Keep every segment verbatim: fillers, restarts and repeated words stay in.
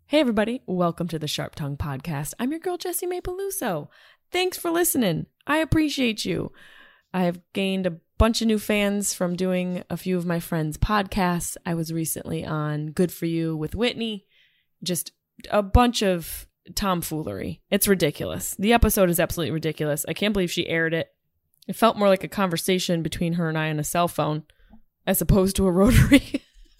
Hey everybody, welcome to the Sharp Tongue Podcast. I'm your girl Jessie Mae Peluso. Thanks for listening. I appreciate you. I have gained a bunch of new fans from doing a few of my friends' podcasts. I was recently on Good For You with Whitney. Just a bunch of tomfoolery. It's ridiculous. The episode is absolutely ridiculous. I can't believe she aired it. It felt more like a conversation between her and I on a cell phone as opposed to a rotary.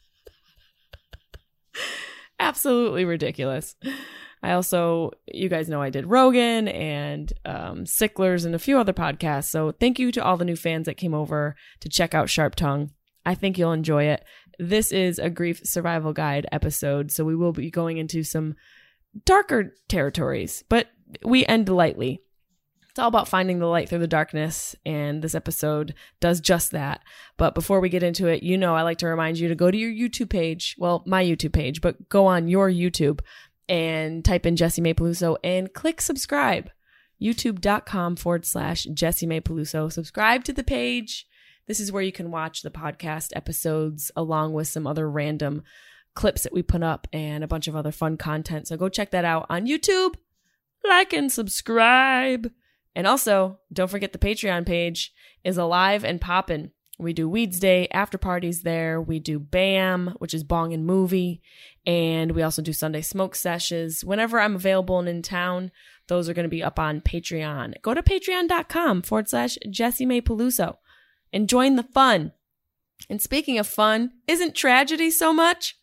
Absolutely ridiculous. I also, you guys know I did Rogan and um, Sicklers and a few other podcasts. So thank you to all the new fans that came over to check out Sharp Tongue. I think you'll enjoy it. This is a grief survival guide episode, so we will be going into some darker territories, but we end lightly. It's all about finding the light through the darkness, and this episode does just that. But before we get into it, you know I like to remind you to go to your YouTube page, well, my YouTube page, but go on your YouTube and type in Jessie Mae Peluso and click subscribe. YouTube.com forward slash Jessie Mae Peluso. Subscribe to the page. This is where you can watch the podcast episodes along with some other random clips that we put up and a bunch of other fun content. So go check that out on YouTube. Like and subscribe. And also, don't forget the Patreon page is alive and poppin'. We do Weeds Day, after parties there. We do BAM, which is Bong and Movie. And we also do Sunday Smoke Sessions. Whenever I'm available and in town, those are going to be up on Patreon. Go to patreon.com forward slash Jessie Mae Peluso and join the fun. And speaking of fun, isn't tragedy so much?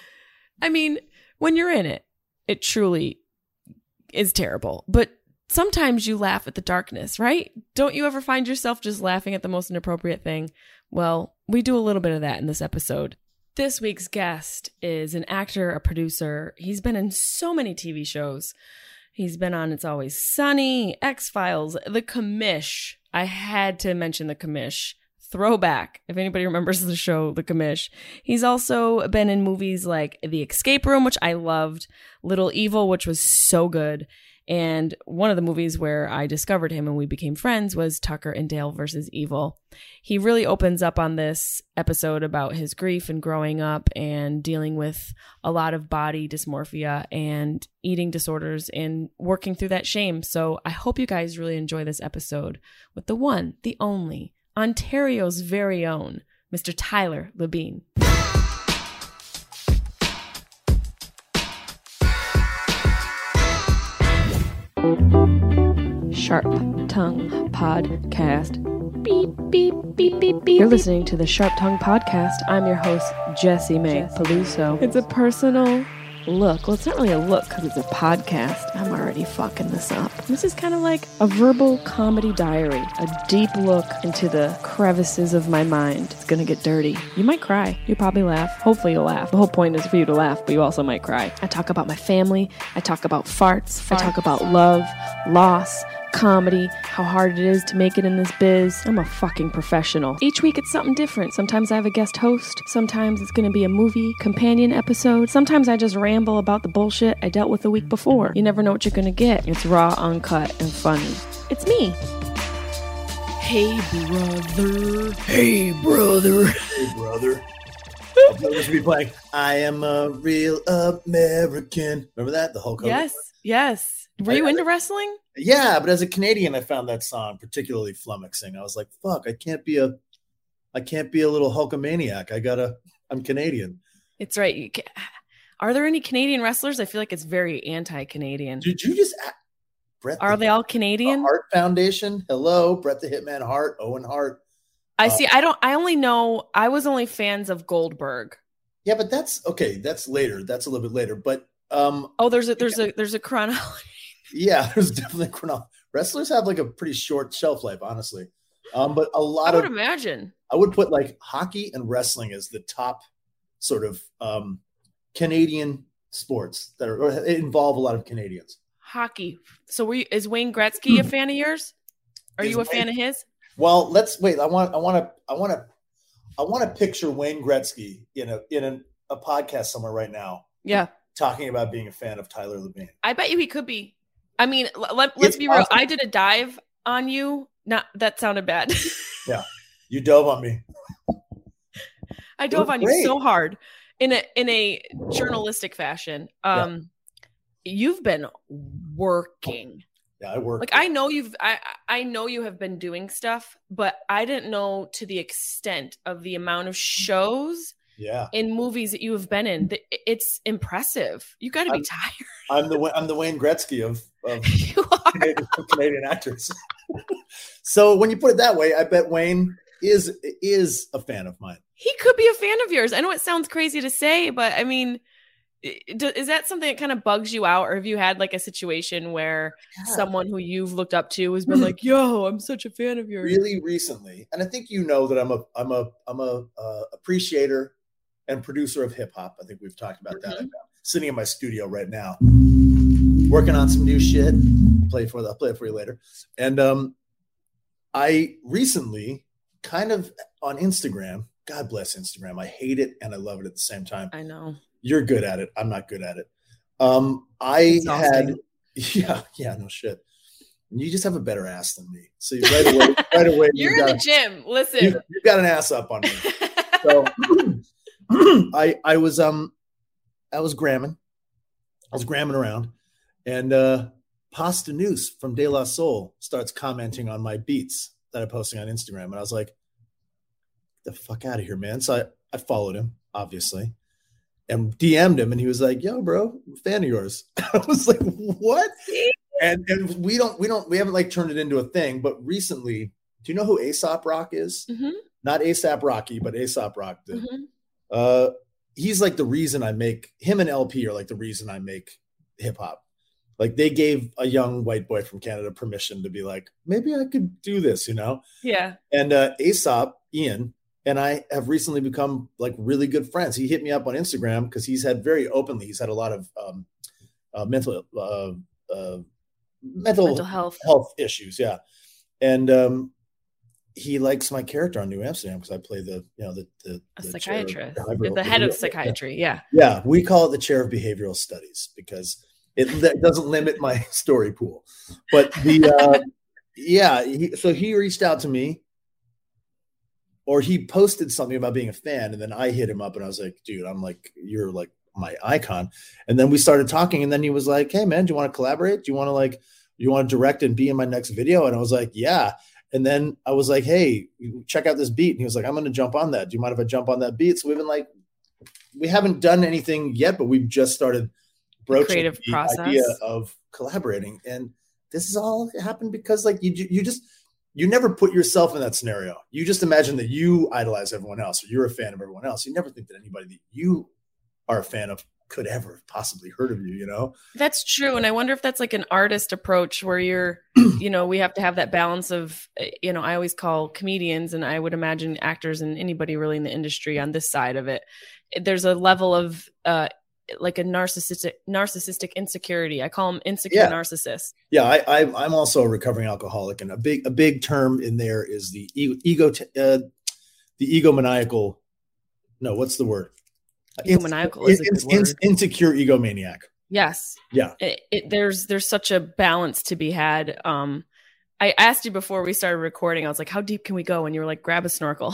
I mean, when you're in it, it truly is terrible. But sometimes you laugh at the darkness, right? Don't you ever find yourself just laughing at the most inappropriate thing? Well, we do a little bit of that in this episode. This week's guest is an actor, a producer. He's been in so many T V shows. He's been on It's Always Sunny, X-Files, The Commish. I had to mention The Commish. Throwback, if anybody remembers the show, The Commish. He's also been in movies like The Escape Room, which I loved, Little Evil, which was so good. And one of the movies where I discovered him and we became friends was Tucker and Dale versus Evil. He really opens up on this episode about his grief and growing up and dealing with a lot of body dysmorphia and eating disorders and working through that shame. So I hope you guys really enjoy this episode with the one, the only, Ontario's very own, Mister Tyler Labine. Sharp Tongue Podcast. Beep, beep, beep, beep, beep. You're listening to the Sharp Tongue Podcast. I'm your host, Jessie Mae Peluso. It's a personal look. Well, it's not really a look because it's a podcast. I'm already fucking this up. This is kind of like a verbal comedy diary, a deep look into the crevices of my mind. It's gonna get dirty. You might cry. You'll probably laugh. Hopefully you'll laugh. The whole point is for you to laugh, but you also might cry. I talk about my family. I talk about farts. farts. I talk about love, loss, comedy, how hard it is to make it in this biz. I'm a fucking professional. Each week it's something different. Sometimes I have a guest host. Sometimes it's going to be a movie companion episode. Sometimes I just ramble about the bullshit I dealt with the week before. You never know what you're going to get. It's raw, uncut, and funny. It's me. Hey, brother. Hey, brother. Hey, brother. I thought this would be playing I Am a Real American. Remember that? The Hulk Hogan? Yes, yes. Were you into wrestling? Yeah, but as a Canadian, I found that song particularly flummoxing. I was like, "Fuck, I can't be a, I can't be a little Hulkamaniac. I gotta, I'm Canadian." It's right. You can, are there any Canadian wrestlers? I feel like it's very anti-Canadian. Did you just? Brett are the, they all Canadian? Hart Foundation. Hello, Bret the Hitman Hart, Owen Hart. I uh, see. I don't. I only know. I was only fans of Goldberg. Yeah, but that's okay. That's later. That's a little bit later. But um. Oh, there's a there's yeah. a there's a chronology. Yeah, there's definitely chronology. Wrestlers have like a pretty short shelf life, honestly. Um, but a lot I would of imagine. I would put like hockey and wrestling as the top sort of um, Canadian sports that are or involve a lot of Canadians. Hockey. So, were you, is Wayne Gretzky a fan of yours? Are is you a Wayne, fan of his? Well, let's wait. I want. I want to. I want to. I want to picture Wayne Gretzky in a in a, a podcast somewhere right now. Yeah, talking about being a fan of Tyler Labine. I bet you he could be. I mean, let, let's it's be real. Awesome. I did a dive on you. Not that sounded bad. Yeah, you dove on me. I dove on great. you so hard in a in a journalistic fashion. Um, you've been working. Yeah, I work. Like I know you've I I know you have been doing stuff, but I didn't know to the extent of the amount of shows yeah. in movies that you have been in. It's impressive. You got to be I'm, tired. I'm the I'm the Wayne Gretzky of, of you are. Canadian, Canadian actors. So when you put it that way, I bet Wayne is is a fan of mine. He could be a fan of yours. I know it sounds crazy to say, but I mean, is that something that kind of bugs you out, or have you had like a situation where yeah. someone who you've looked up to has been like, "Yo, I'm such a fan of yours"? Really recently, and I think you know that I'm a I'm a I'm a uh, appreciator and producer of hip hop. I think we've talked about mm-hmm. that. I'm sitting in my studio right now, working on some new shit. Play for I'll play it for you later. And um, I recently, kind of on Instagram. God bless Instagram. I hate it and I love it at the same time. I know. You're good at it. I'm not good at it. Um, I had, yeah, yeah, no shit. You just have a better ass than me. So right away, right away, you're in the gym. Listen, you, you got an ass up on me. So I, I was, um, I was gramming, I was gramming around, and uh, Pasta Noose from De La Soul starts commenting on my beats that I'm posting on Instagram, and I was like, "The fuck out of here, man!" So I, I followed him, obviously. And D M'd him, and he was like, "Yo, bro, I'm a fan of yours." I was like, "What?" And and we don't we don't we haven't like turned it into a thing. But recently, do you know who A$AP Rock is? Mm-hmm. Not A$AP Rocky, but A$AP Rock. Mm-hmm. Uh, he's like the reason I make him and L P are like the reason I make hip hop. Like they gave a young white boy from Canada permission to be like, maybe I could do this, you know? Yeah. And uh, A$AP Ian. And I have recently become like really good friends. He hit me up on Instagram because he's had very openly, he's had a lot of um, uh, mental, uh, uh, mental, mental health. health issues. Yeah. And um, he likes my character on New Amsterdam because I play the, you know, the, the, a the psychiatrist, of the head of psychiatry. Yeah. Yeah. We call it the chair of behavioral studies because it, it doesn't limit my story pool. But the, uh, yeah. He, so he reached out to me. Or he posted something about being a fan, and then I hit him up, and I was like, dude, I'm like, you're like my icon. And then we started talking, and then he was like, hey, man, do you want to collaborate? Do you want to like, you want to direct and be in my next video? And I was like, yeah. And then I was like, hey, check out this beat. And he was like, I'm going to jump on that. Do you mind if I jump on that beat? So we've been like, we haven't done anything yet, but we've just started broaching the creative the process. idea of collaborating. And this is all happened because like you, you just, you never put yourself in that scenario. You just imagine that you idolize everyone else or you're a fan of everyone else. You never think that anybody that you are a fan of could ever have possibly heard of you, you know? That's true. And I wonder if that's like an artist approach where you're, you know, we have to have that balance of, you know, I always call comedians, and I would imagine actors and anybody really in the industry on this side of it. There's a level of, uh, like a narcissistic narcissistic insecurity. I call them insecure yeah. narcissists. Yeah, I, I, I'm also a recovering alcoholic, and a big a big term in there is the ego, ego uh, the egomaniacal. No, what's the word? Egomaniacal is a good in, word. In, insecure egomaniac. Yes. Yeah. It, it, there's there's such a balance to be had. Um, I asked you before we started recording, I was like, how deep can we go? And you were like, grab a snorkel,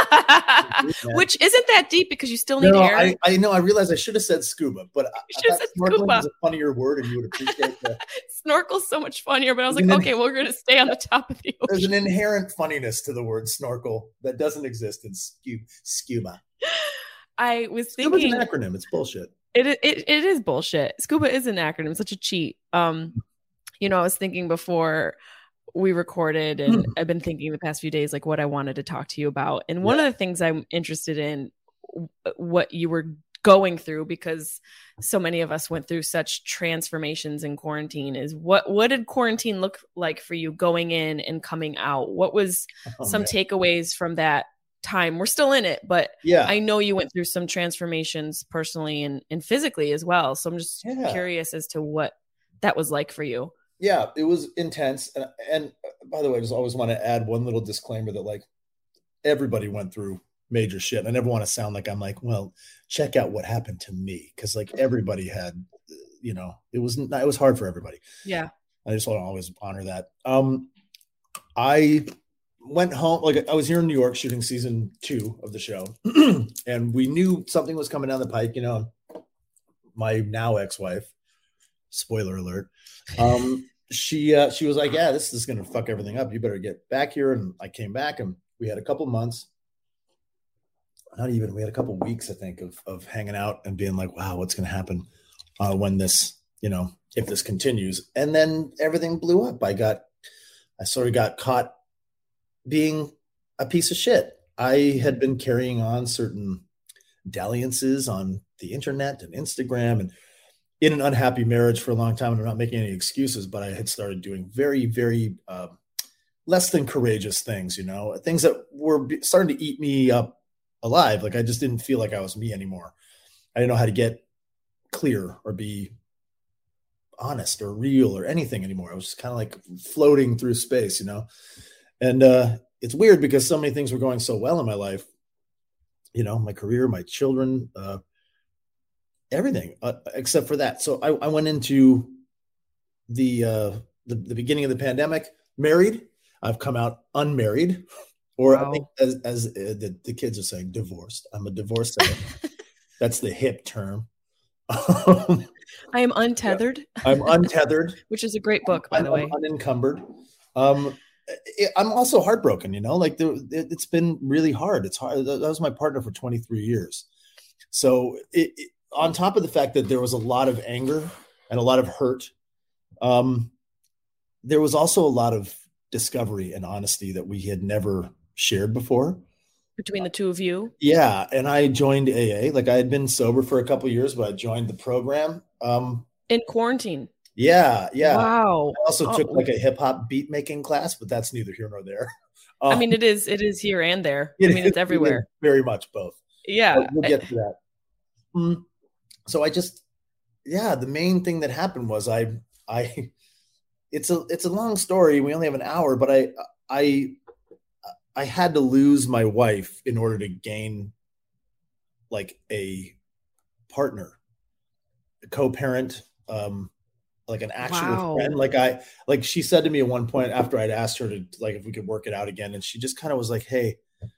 which isn't that deep because you still need no, air. I, I know. I realized I should have said scuba, but you should have said scuba. Was a funnier word and you would appreciate that. Snorkel's so much funnier, but I was like, okay, well, we're going to stay on the top of the ocean. There's an inherent funniness to the word snorkel that doesn't exist in scuba. scuba. I was Scuba's thinking. an acronym. It's bullshit. It, it, it is bullshit. Scuba is an acronym. It's such a cheat. Um, you know, I was thinking before we recorded, and I've been thinking the past few days, like what I wanted to talk to you about. And one yeah. of the things I'm interested in, what you were going through, because so many of us went through such transformations in quarantine, is what, what did quarantine look like for you going in and coming out? What was oh, some man. takeaways from that time? We're still in it, but yeah, I know you went through some transformations personally and, and physically as well. So I'm just yeah. curious as to what that was like for you. Yeah, it was intense. And, and by the way, I just always want to add one little disclaimer that like everybody went through major shit. I never want to sound like I'm like, well, check out what happened to me. Cause like everybody had, you know, it was, it was hard for everybody. Yeah. I just want to always honor that. Um, I went home, like I was here in New York shooting season two of the show and we knew something was coming down the pike, you know, my now ex-wife spoiler alert. Um, she uh, she was like, yeah, this is gonna fuck everything up. You better get back here. And I came back, and we had a couple months. Not even we had a couple weeks, I think, of of hanging out and being like, wow, what's gonna happen uh, when this, you know, if this continues. And then everything blew up. I got, I sort of got caught being a piece of shit. I had been carrying on certain dalliances on the internet and Instagram and in an unhappy marriage for a long time. And I'm not making any excuses, but I had started doing very, very uh, less than courageous things, you know, things that were starting to eat me up alive. Like I just didn't feel like I was me anymore. I didn't know how to get clear or be honest or real or anything anymore. I was just kind of like floating through space, you know? And uh, it's weird because so many things were going so well in my life, you know, my career, my children, uh, everything uh, except for that. So I, I went into the, uh, the, the beginning of the pandemic, married. I've come out unmarried, or wow. I think as, as uh, the, the kids are saying, divorced. I'm a divorced. That's the hip term. I am untethered. Yeah. I'm untethered, which is a great book, by I'm, the way. I'm unencumbered. Um, it, I'm also heartbroken. You know, like there, it, it's been really hard. It's hard. That was my partner for twenty-three years. So, it, it, on top of the fact that there was a lot of anger and a lot of hurt, um, there was also a lot of discovery and honesty that we had never shared before. Between the two of you? Yeah. And I joined A A. Like I had been sober for a couple of years, but I joined the program. Um, in quarantine? Yeah. Yeah. Wow. I also oh. took like a hip hop beat making class, but that's neither here nor there. Um, I mean, it is, it is here and there. It I mean, is, it's everywhere. It very much both. Yeah. But we'll get to that. Mm. So I just, yeah, the main thing that happened was I, I, it's a, it's a long story. We only have an hour, but I, I, I had to lose my wife in order to gain like a partner, a co-parent, um, like an actual wow. friend. Like I, like she said to me at one point after I'd asked her to like, if we could work it out again. And she just kind of was like, hey,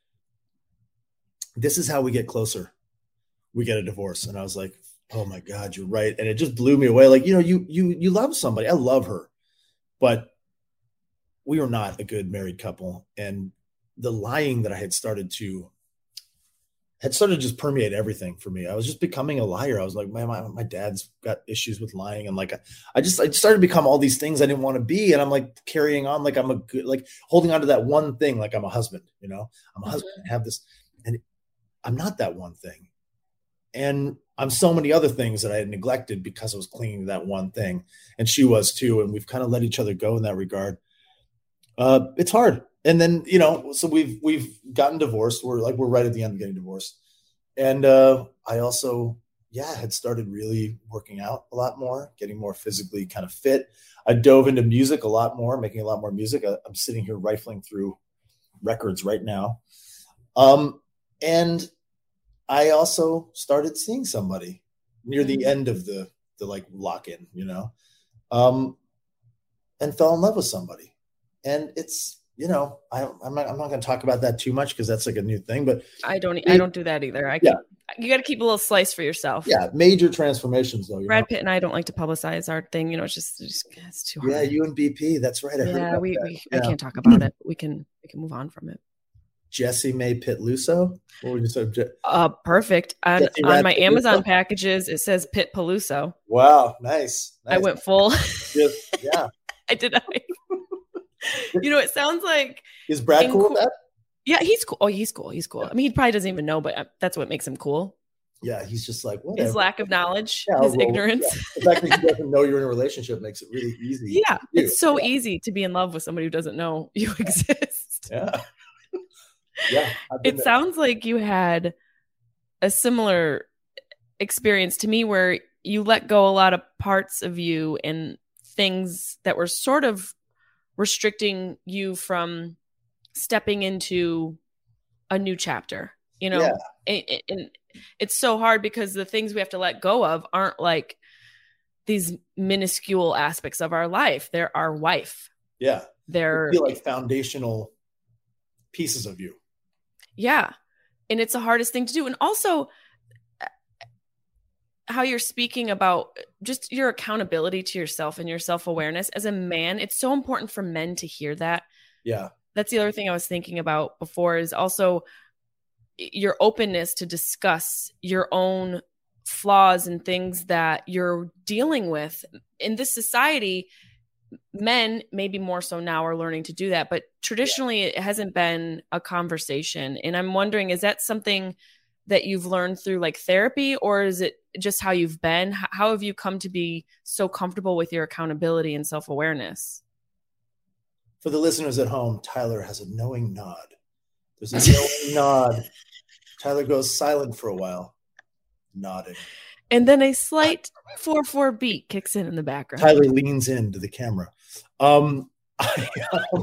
this is how we get closer. We get a divorce. And I was like, oh my God, you're right. And it just blew me away. Like, you know, you, you, you love somebody. I love her, but we were not a good married couple. And the lying that I had started to had started to just permeate everything for me. I was just becoming a liar. I was like, man, my, my dad's got issues with lying. And like, I just, I started to become all these things I didn't want to be. And I'm like carrying on, like I'm a good, like holding on to that one thing. Like I'm a husband, you know, I'm a mm-hmm. husband, I have this, and I'm not that one thing. And I'm so many other things that I had neglected because I was clinging to that one thing. And she was too. And we've kind of let each other go in that regard. Uh, it's hard. And then, you know, so we've, we've gotten divorced. We're like, we're right at the end of getting divorced. And uh, I also, yeah, had started really working out a lot more, getting more physically kind of fit. I dove into music a lot more, making a lot more music. I, I'm sitting here rifling through records right now. Um, and I also started seeing somebody near the end of the, the like lock-in, you know, um, and fell in love with somebody. And it's, you know, I, I'm not, I'm not going to talk about that too much because that's like a new thing, but I don't, I don't do that either. I keep, yeah. You got to keep a little slice for yourself. Yeah. Major transformations though. Brad know? Pitt and I don't like to publicize our thing. You know, it's just, it's, just, it's too hard. Yeah. You and B P. That's right. I yeah. heard We, that. we yeah. I can't talk about it. We can, we can move on from it. Jesse May Pitt-Luso. What would you say? Je- uh, perfect. On, on my Amazon packages, it says Pitt Peluso. Wow. Nice. nice. I went full. Yes, yeah. I did. I, you know, it sounds like. Is Brad cool with that? Yeah, he's cool. Oh, he's cool. He's cool. Yeah. I mean, he probably doesn't even know, but that's what makes him cool. Yeah, he's just like, whatever. His lack of knowledge, yeah, his well, ignorance. Yeah. The fact that he doesn't know you're in a relationship makes it really easy. Yeah, it's so yeah. easy to be in love with somebody who doesn't know you exist. Yeah. Yeah. It there. Sounds like you had a similar experience to me where you let go a lot of parts of you and things that were sort of restricting you from stepping into a new chapter, you know, yeah. and, and it's so hard because the things we have to let go of aren't like these minuscule aspects of our life. They're our wife. Yeah. They're feel like foundational pieces of you. Yeah. And it's the hardest thing to do. And also how you're speaking about just your accountability to yourself and your self-awareness as a man. It's so important for men to hear that. Yeah. That's the other thing I was thinking about before, is also your openness to discuss your own flaws and things that you're dealing with in this society. Men, maybe more so now, are learning to do that, but traditionally it hasn't been a conversation. And I'm wondering, is that something that you've learned through like therapy, or is it just how you've been? How have you come to be so comfortable with your accountability and self-awareness? For the listeners at home, Tyler has a knowing nod. There's a knowing nod. Tyler goes silent for a while, nodding. And then a slight four four beat kicks in in the background. Tyler leans into the camera. Um, I, um,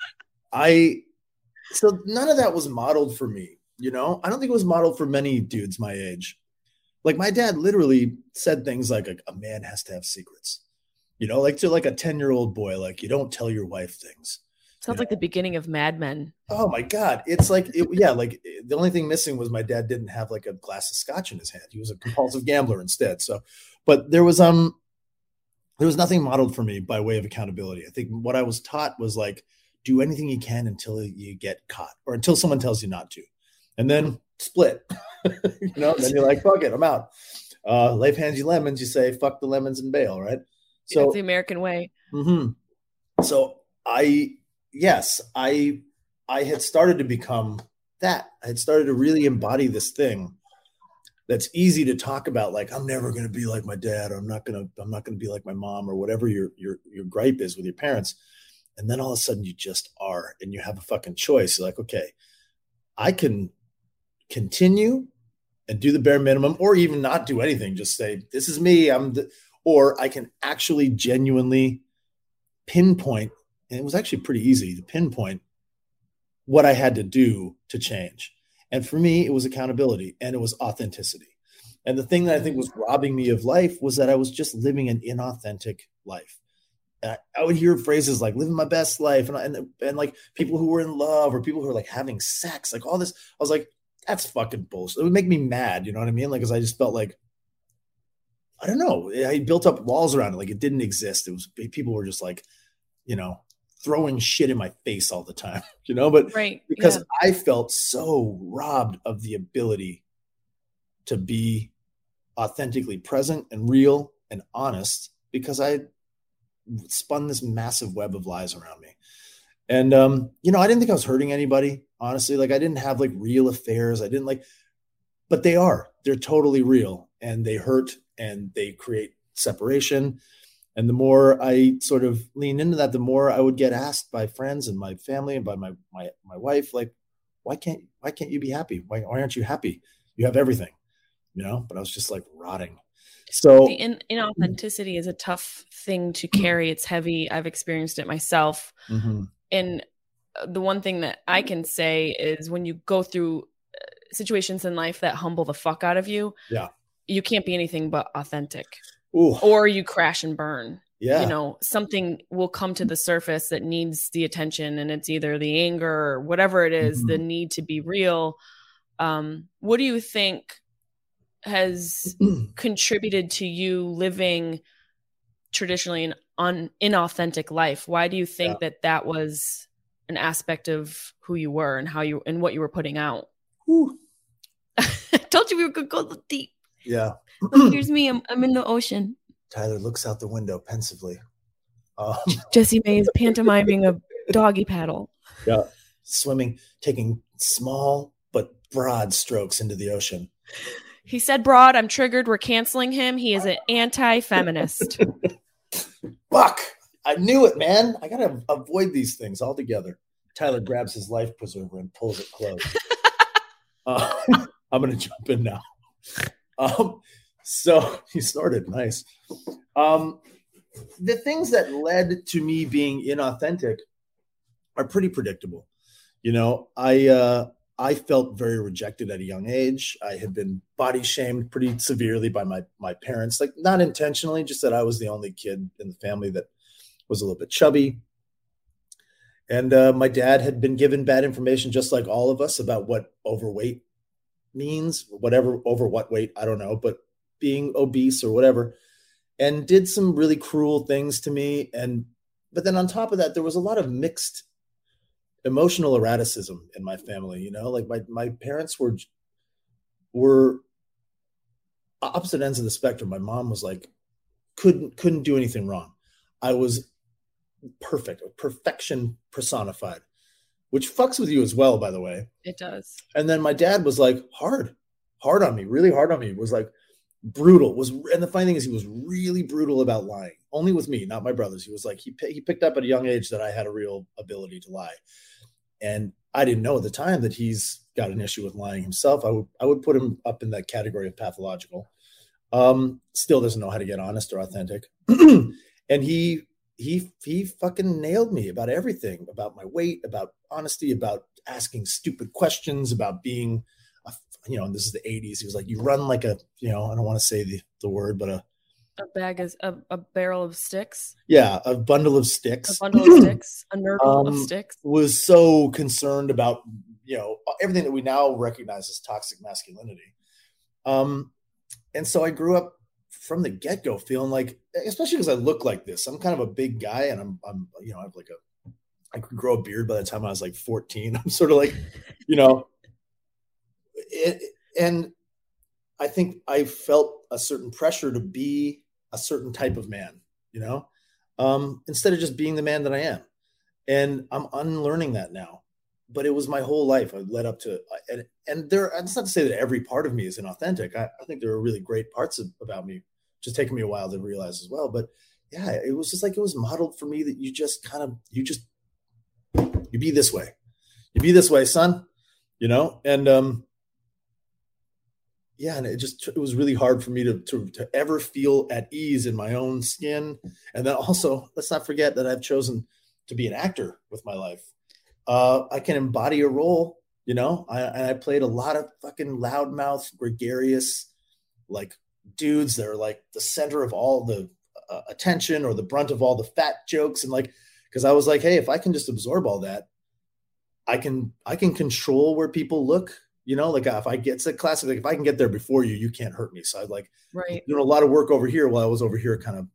I, so none of that was modeled for me. You know, I don't think it was modeled for many dudes my age. Like my dad literally said things like a, a man has to have secrets, you know, like to like a ten year old boy, like you don't tell your wife things. Sounds like the beginning of Mad Men. Oh my God. It's like, it, yeah, like the only thing missing was my dad didn't have like a glass of scotch in his hand. He was a compulsive gambler instead. So, but there was, um, there was nothing modeled for me by way of accountability. I think what I was taught was like, do anything you can until you get caught or until someone tells you not to, and then split, you know, and then you're like, fuck it, I'm out. Uh, life hands you lemons. You say, fuck the lemons and bail. Right. So it's the American way. Mm-hmm. So I, Yes, I I had started to become that. I had started to really embody this thing that's easy to talk about. Like, I'm never going to be like my dad, or I'm not going to I'm not going to be like my mom, or whatever your your your gripe is with your parents. And then all of a sudden you just are, and you have a fucking choice. You're like, okay, I can continue and do the bare minimum, or even not do anything. Just say, this is me. I'm the, or I can actually genuinely pinpoint. And it was actually pretty easy to pinpoint what I had to do to change. And for me, it was accountability and it was authenticity. And the thing that I think was robbing me of life was that I was just living an inauthentic life. And I, I would hear phrases like living my best life and, and, and like people who were in love or people who were like having sex, like all this. I was like, that's fucking bullshit. It would make me mad. You know what I mean? Like, cause I just felt like, I don't know. I built up walls around it. Like it didn't exist. It was, people were just like, you know, throwing shit in my face all the time, you know, but right, because yeah. I felt so robbed of the ability to be authentically present and real and honest, because I spun this massive web of lies around me. And, um, you know, I didn't think I was hurting anybody, honestly. Like I didn't have like real affairs. I didn't like, but they are, they're totally real and they hurt and they create separation. And the more I sort of lean into that, the more I would get asked by friends and my family and by my my my wife, like, why can't why can't you be happy? Why, why aren't you happy? You have everything, you know? But I was just like rotting. So the in, inauthenticity is a tough thing to carry. It's heavy. I've experienced it myself. Mm-hmm. And the one thing that I can say is when you go through situations in life that humble the fuck out of you, yeah, you can't be anything but authentic. Ooh. Or you crash and burn. Yeah. You know, something will come to the surface that needs the attention, and it's either the anger or whatever it is, mm-hmm. the need to be real. Um, what do you think has contributed to you living traditionally an un- inauthentic life? Why do you think yeah. that that was an aspect of who you were and how you and what you were putting out? I told you we were going to go deep. Yeah. Look, here's me. I'm, I'm in the ocean. Tyler looks out the window pensively. Um, Jesse May is pantomiming a doggy paddle. Yeah. Swimming, taking small but broad strokes into the ocean. He said broad. I'm triggered. We're canceling him. He is an anti-feminist. Fuck. I knew it, man. I got to avoid these things altogether. Tyler grabs his life preserver and pulls it close. uh, I'm going to jump in now. Um, so he started nice. Um, the things that led to me being inauthentic are pretty predictable. You know, I, uh, I felt very rejected at a young age. I had been body shamed pretty severely by my, my parents, like not intentionally, just that I was the only kid in the family that was a little bit chubby. And, uh, my dad had been given bad information, just like all of us, about what overweight means, whatever over what weight, I don't know, but being obese or whatever, and did some really cruel things to me. And, but then on top of that, there was a lot of mixed emotional erraticism in my family. You know, like my, my parents were, were opposite ends of the spectrum. My mom was like, couldn't, couldn't do anything wrong. I was perfect, perfection personified, which fucks with you as well, by the way. It does. And then my dad was like hard, hard on me, really hard on me, was like brutal, was, and the funny thing is he was really brutal about lying, only with me, not my brothers. He was like, he, he picked up at a young age that I had a real ability to lie. And I didn't know at the time that he's got an issue with lying himself. I would, I would put him up in that category of pathological. Um, still doesn't know how to get honest or authentic. And he, he, he fucking nailed me about everything, about my weight, about honesty, about asking stupid questions, about being, a, you know, and this is the eighties. He was like, you run like a, you know, I don't want to say the, the word, but a, a bag is a, a barrel of sticks. Yeah. A bundle of sticks, a bundle of sticks, a nurdle um, of sticks. Was so concerned about, you know, everything that we now recognize as toxic masculinity. Um, and so I grew up from the get-go feeling like, especially because I look like this, I'm kind of a big guy, and I'm, I'm, you know, I have like a, I could grow a beard by the time I was like fourteen. I'm sort of like, you know, it, and I think I felt a certain pressure to be a certain type of man, you know, um, instead of just being the man that I am. And I'm unlearning that now, but it was my whole life. I led up to, and, and there, it's not to say that every part of me is inauthentic. I, I think there are really great parts of, about me, just taking me a while to realize as well. But yeah, it was just like, it was modeled for me that you just kind of, you just, you be this way, you be this way, son, you know? And, um, yeah, and it just, it was really hard for me to, to, to ever feel at ease in my own skin. And then also, let's not forget that I've chosen to be an actor with my life. Uh, I can embody a role, you know, I, and I played a lot of fucking loudmouth, gregarious, like dudes that are like the center of all the uh, attention or the brunt of all the fat jokes. And like, cause I was like, hey, if I can just absorb all that, I can, I can control where people look, you know, like if I get, it's a classic, like if I can get there before you, you can't hurt me. So I was like, right, doing a lot of work over here while I was over here kind of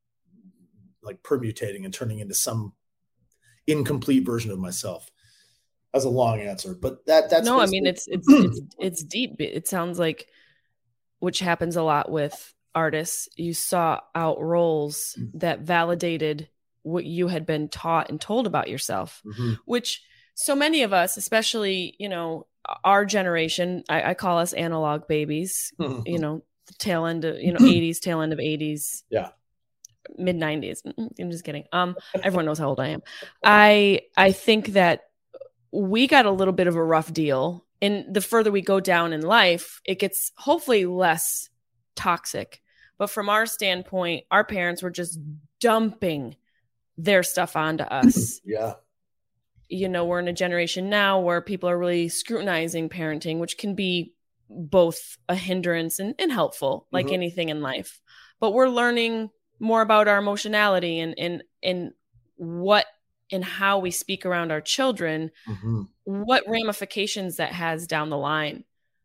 like permutating and turning into some incomplete version of myself. That's a long answer, but that that's no, I mean, it's, it's, it's, it's deep. It sounds like, which happens a lot with artists. You saw out roles that validated what you had been taught and told about yourself, mm-hmm. which so many of us, especially, you know, our generation, I, I call us analog babies, mm-hmm. you know, the tail end of, you know, eighties, tail end of eighties. Yeah. Mid nineties. I'm just kidding. Um, everyone knows how old I am. I, I think that we got a little bit of a rough deal, and the further we go down in life, it gets hopefully less toxic. But from our standpoint, our parents were just dumping their stuff onto us. Yeah. You know, we're in a generation now where people are really scrutinizing parenting, which can be both a hindrance and, and helpful, like mm-hmm. anything in life. But we're learning more about our emotionality and, and, and what and how we speak around our children, mm-hmm. what ramifications that has down the line.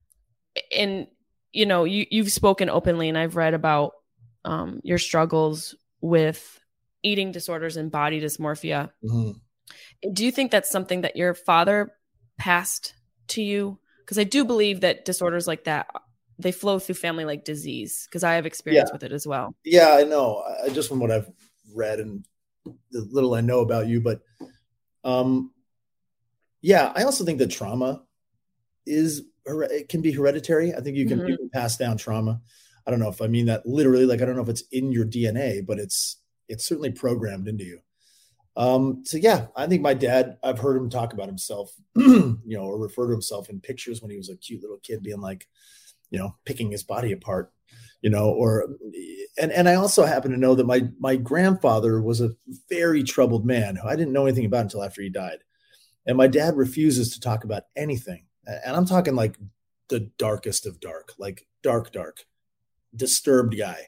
And, you know, you, you've spoken openly, and I've read about um, your struggles with eating disorders and body dysmorphia. Mm-hmm. Do you think that's something that your father passed to you? Because I do believe that disorders like that, they flow through family like disease, because I have experience yeah. with it as well. Yeah, I know. I, just from what I've read and the little I know about you, but um, yeah, I also think that trauma is, it can be hereditary. I think you can, mm-hmm. you can pass down trauma. I don't know if I mean that literally, like, I don't know if it's in your D N A, but it's, it's certainly programmed into you. Um, so yeah, I think my dad, I've heard him talk about himself, you know, or refer to himself in pictures when he was a cute little kid being like, you know, picking his body apart, you know, or, and, and I also happen to know that my, my grandfather was a very troubled man who I didn't know anything about until after he died. And my dad refuses to talk about anything. And I'm talking like the darkest of dark, like dark, dark, disturbed guy.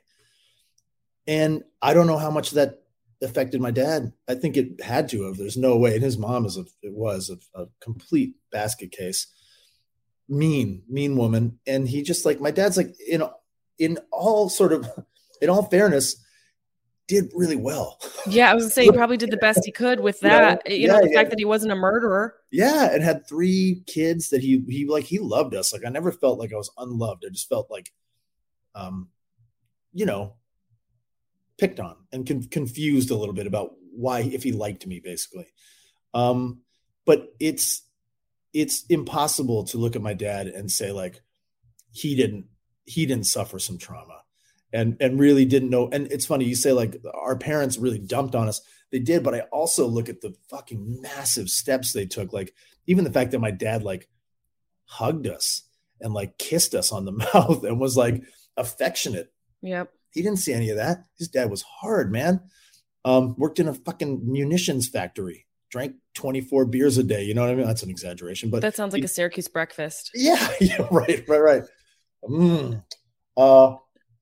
And I don't know how much that affected my dad. I think it had to have. There's no way. And his mom is a, it was a, a complete basket case. Mean, mean woman. And he just like, my dad's like, you know, in all sort of, in all fairness, did really well. Yeah, I was gonna say he probably did the best he could with that. You know, you know yeah, the yeah. fact that he wasn't a murderer. Yeah, and had three kids that he he like he loved us. Like I never felt like I was unloved. I just felt like, um, you know, picked on and con- confused a little bit about why if he liked me, basically. Um, but it's it's impossible to look at my dad and say like he didn't he didn't suffer some trauma. And and really didn't know. And it's funny, you say like our parents really dumped on us. They did, but I also look at the fucking massive steps they took. Like even the fact that my dad like hugged us and like kissed us on the mouth and was like affectionate. Yep. He didn't see any of that. His dad was hard, man. Um, worked in a fucking munitions factory, drank twenty-four beers a day. You know what I mean? That's an exaggeration, but that sounds like he, a Syracuse breakfast. Yeah, yeah, right, right, right. Mm. Uh,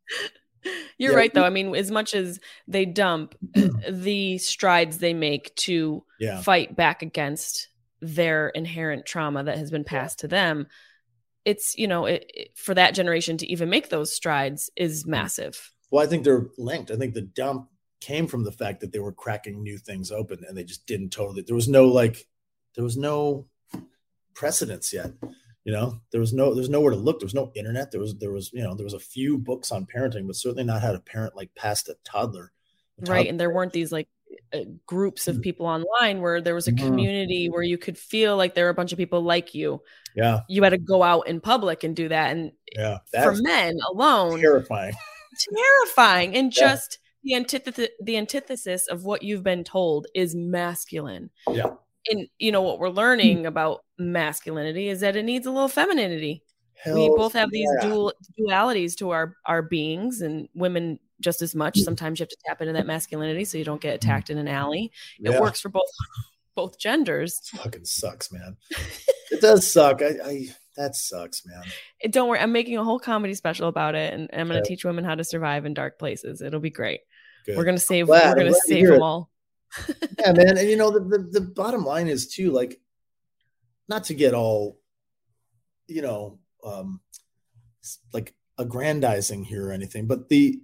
You're yeah. right, though. I mean, as much as they dump the strides they make to yeah. fight back against their inherent trauma that has been passed yeah. to them, it's, you know, it, it, for that generation to even make those strides is massive. Well, I think they're linked. I think the dump came from the fact that they were cracking new things open and they just didn't totally, there was no like, there was no precedence yet. You know, there was no, there's nowhere to look. There was no internet. There was, there was, you know, there was a few books on parenting, but certainly not how to parent like past a toddler. A toddler. Right. And there weren't these like uh, groups of people online where there was a community mm-hmm. where you could feel like there were a bunch of people like you. Yeah. You had to go out in public and do that. And yeah, for men alone, terrifying, terrifying. And yeah. just the antithesis, the antithesis of what you've been told is masculine. Yeah. And you know what we're learning about masculinity is that it needs a little femininity. Hell we both have these yeah. dual dualities to our our beings, and women just as much. Sometimes you have to tap into that masculinity so you don't get attacked in an alley. It yeah. works for both both genders. It fucking sucks, man. It does suck. I, I that sucks, man. It, don't worry, I'm making a whole comedy special about it, and I'm going to yeah. teach women how to survive in dark places. It'll be great. Good. We're going to save. We're going to save them all. Yeah, man. And you know, the, the the bottom line is too, like, not to get all, you know, um, like aggrandizing here or anything, but the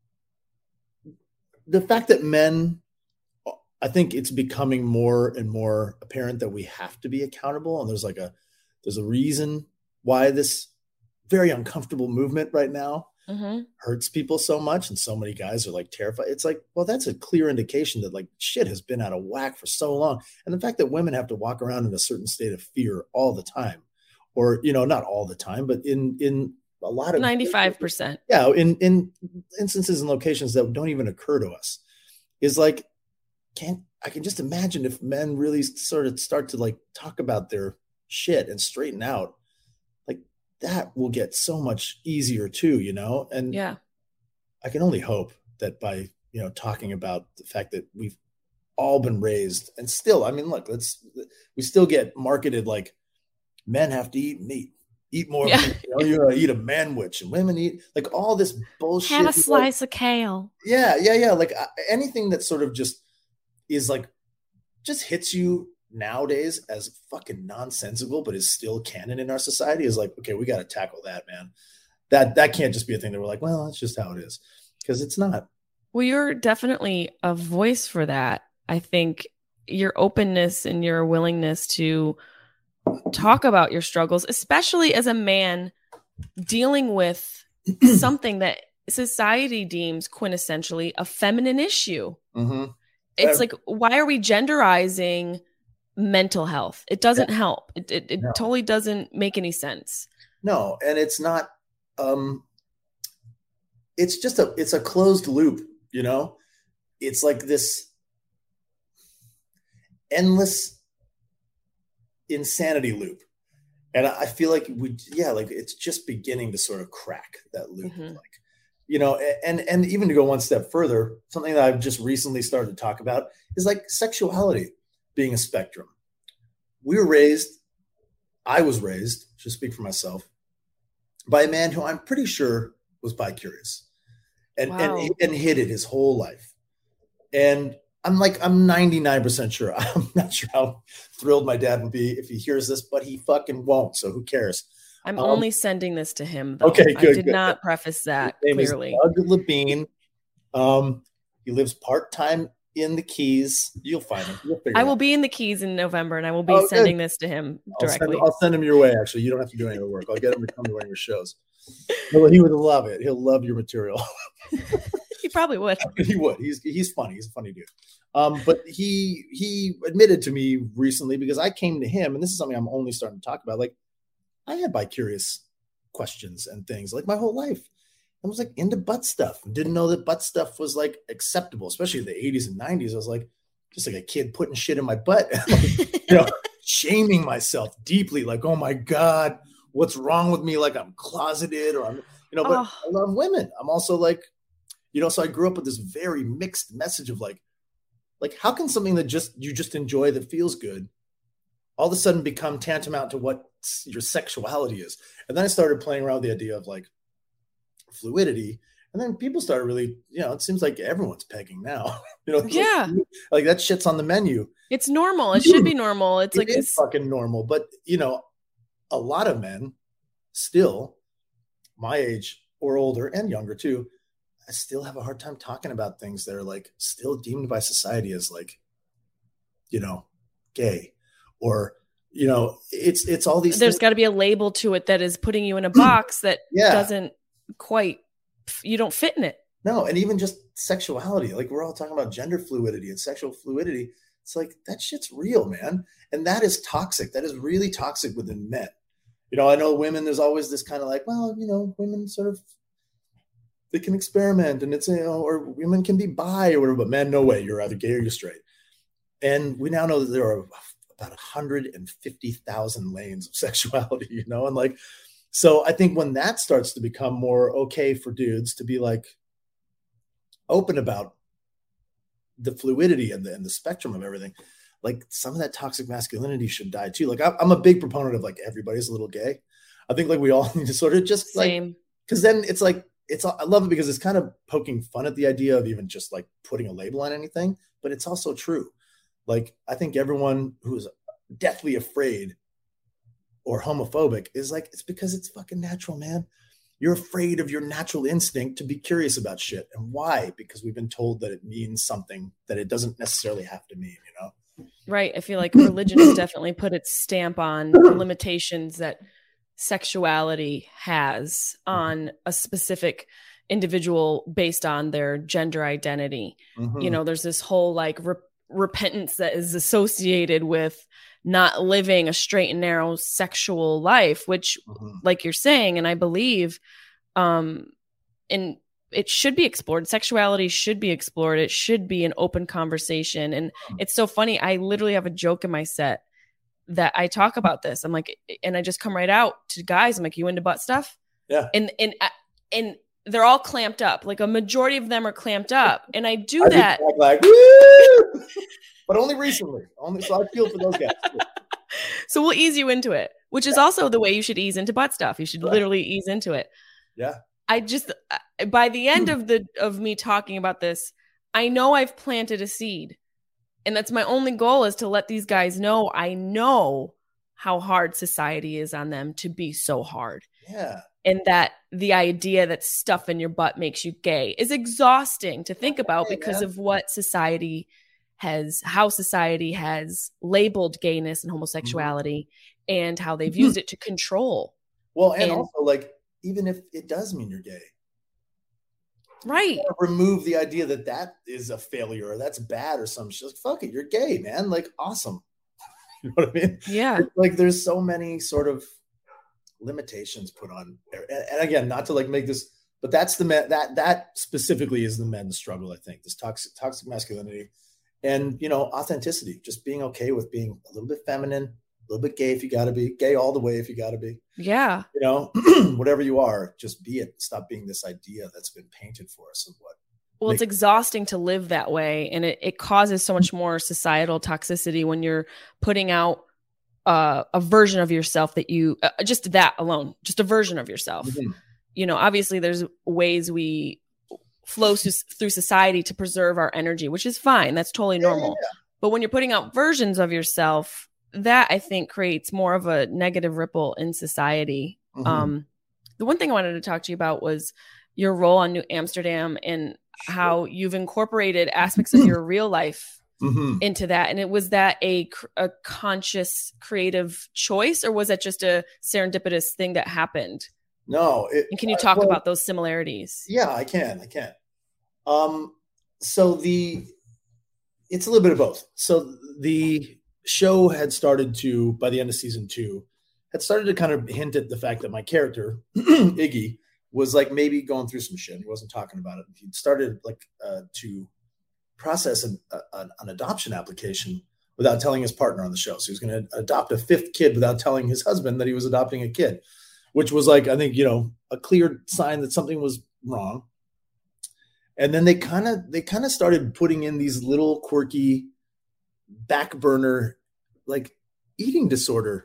the fact that men, I think it's becoming more and more apparent that we have to be accountable, and there's like a there's a reason why this very uncomfortable movement right now mm-hmm. hurts people so much, and so many guys are like terrified. It's like, well, that's a clear indication that like shit has been out of whack for so long. And the fact that women have to walk around in a certain state of fear all the time, or, you know, not all the time, but in, in a lot of ninety-five percent. Yeah. In, in instances and locations that don't even occur to us is like, can't, I can just imagine if men really sort of start to like talk about their shit and straighten out, that will get so much easier too, you know? And yeah, I can only hope that by, you know, talking about the fact that we've all been raised and still, I mean, look, let's, we still get marketed like men have to eat meat, eat more, yeah. meat, you know, you uh, eat a manwich, and women eat like all this bullshit. Have a slice like, of kale. Yeah. Yeah. Yeah. Like uh, anything that sort of just is like, just hits you nowadays as fucking nonsensical, but is still canon in our society is like, okay, we got to tackle that, man. That that can't just be a thing that we're like, well, that's just how it is, because it's not. Well, you're definitely a voice for that. I think your openness and your willingness to talk about your struggles, especially as a man dealing with something that society deems quintessentially a feminine issue. Mm-hmm. It's uh, like, why are we genderizing mental health? It doesn't yeah. help. It it, it no. totally doesn't make any sense. No, and it's not. Um, it's just a it's a closed loop. You know, it's like this endless insanity loop, and I feel like we yeah, like it's just beginning to sort of crack that loop. Mm-hmm. Like, you know, and and even to go one step further, something that I've just recently started to talk about is like sexuality being a spectrum. We were raised, I was raised, to speak for myself, by a man who I'm pretty sure was bi-curious and, wow. and, and hid it his whole life. And I'm like, I'm ninety-nine percent sure. I'm not sure how thrilled my dad would be if he hears this, but he fucking won't. So who cares? I'm Um, only sending this to him, though. Okay, I good, did good. not preface that His name clearly. is Doug Labine. Um, he lives part-time in the Keys. You'll find him. You'll figure I it will out. be in the Keys in November, and I will be Oh, sending good. this to him I'll send, directly. I'll send him your way, actually. You don't have to do any of the work. I'll get him to come to one of your shows. No, he would love it. He'll love your material. He probably would. He would. He's he's funny. He's a funny dude. Um, but he he admitted to me recently, because I came to him, and this is something I'm only starting to talk about. Like, I had bi-curious questions and things like my whole life. I was like into butt stuff and didn't know that butt stuff was like acceptable, especially in the eighties and nineties. I was like just like a kid putting shit in my butt, like, you know, shaming myself deeply. Like, oh my God, what's wrong with me? Like I'm closeted, or I'm, you know, but Oh. I love women. I'm also like, you know, so I grew up with this very mixed message of like, like how can something that just you just enjoy that feels good all of a sudden become tantamount to what your sexuality is? And then I started playing around with the idea of like fluidity, and then people started really, you know, it seems like everyone's pegging now. You know, Yeah. like, like that shit's on the menu. It's normal. It should be normal. It's It like is it's, fucking normal, but you know, a lot of men still, my age or older and younger too, I still have a hard time talking about things that are like still deemed by society as like, you know, gay, or, you know, it's, it's all these there's things. got to be a label to it that is putting you in a box that Yeah. doesn't quite, you don't fit in it. No, and even just sexuality, like we're all talking about gender fluidity and sexual fluidity. It's like that shit's real, man. And that is toxic. That is really toxic within men. You know, I know women, there's always this kind of like, well, you know, women sort of, they can experiment, and it's, you know, or women can be bi or whatever, but men, no way. You're either gay or you're straight. And we now know that there are about one hundred fifty thousand lanes of sexuality, you know? And like, so I think when that starts to become more okay for dudes to be like open about the fluidity and the, and the spectrum of everything, like some of that toxic masculinity should die too. Like I'm a big proponent of like, everybody's a little gay. I think like we all need to sort of just Same. like, cause then it's like, it's, I love it because it's kind of poking fun at the idea of even just like putting a label on anything, but it's also true. Like, I think everyone who's deathly afraid or homophobic is like, it's because it's fucking natural, man. You're afraid of your natural instinct to be curious about shit. And why? Because we've been told that it means something that it doesn't necessarily have to mean, you know? Right. I feel like religion has definitely put its stamp on the limitations that sexuality has on a specific individual based on their gender identity. Mm-hmm. You know, there's this whole like re- repentance that is associated with not living a straight and narrow sexual life, which Mm-hmm. like you're saying, and I believe, um, and it should be explored. Sexuality should be explored. It should be an open conversation. And it's so funny. I literally have a joke in my set that I talk about this. I'm like, and I just come right out to guys. I'm like, you into butt stuff? Yeah. And, and, and they're all clamped up. Like a majority of them are clamped up. And I do I that. think like, woo! But only recently. Only so I feel for those guys. So we'll ease you into it, which is Yeah. also the way you should ease into butt stuff. You should Right. literally ease into it. Yeah. I just, by the end of the, of me talking about this, I know I've planted a seed, and that's my only goal, is to let these guys know, I know how hard society is on them to be so hard. Yeah. And that the idea that stuff in your butt makes you gay is exhausting to think about Hey, because man. of what society has, how society has labeled gayness and homosexuality, and how they've used it to control. Well, and, And- also like, even if it does mean you're gay, Right. remove the idea that that is a failure or that's bad or some shit. Like, fuck it, you're gay, man. Like, awesome. You know what I mean? Yeah. It's like there's so many sort of limitations put on, and, and again, not to like make this, but that's the men, that that specifically is the men's struggle. I think this toxic toxic masculinity, and you know, authenticity, just being okay with being a little bit feminine, a little bit gay if you got to be gay all the way if you got to be. Yeah. You know, whatever you are, just be it. Stop being this idea that's been painted for us of what. Well, it's exhausting to live that way, and it, it causes so much more societal toxicity when you're putting out uh, a version of yourself that you, uh, just that alone, just a version of yourself. Mm-hmm. You know, obviously there's ways we flow through, through society to preserve our energy, which is fine. That's totally normal. Yeah. But when you're putting out versions of yourself, that I think creates more of a negative ripple in society Mm-hmm. Um, the one thing I wanted to talk to you about was your role on New Amsterdam and sure. how you've incorporated aspects of your real life mm-hmm. into that. And it was that a, a conscious creative choice, or was that just a serendipitous thing that happened? No. It, and can you talk uh, well, about those similarities? Yeah, I can. I can. Um, so the, it's a little bit of both. So the show had started to, by the end of season two, had started to kind of hint at the fact that my character, Iggy, was like maybe going through some shit. He wasn't talking about it. He started like uh, to process an, a, an adoption application without telling his partner on the show. So he was going to adopt a fifth kid without telling his husband that he was adopting a kid, which was like, I think, you know, a clear sign that something was wrong. And then they kind of, they kind of started putting in these little quirky back burner, like eating disorder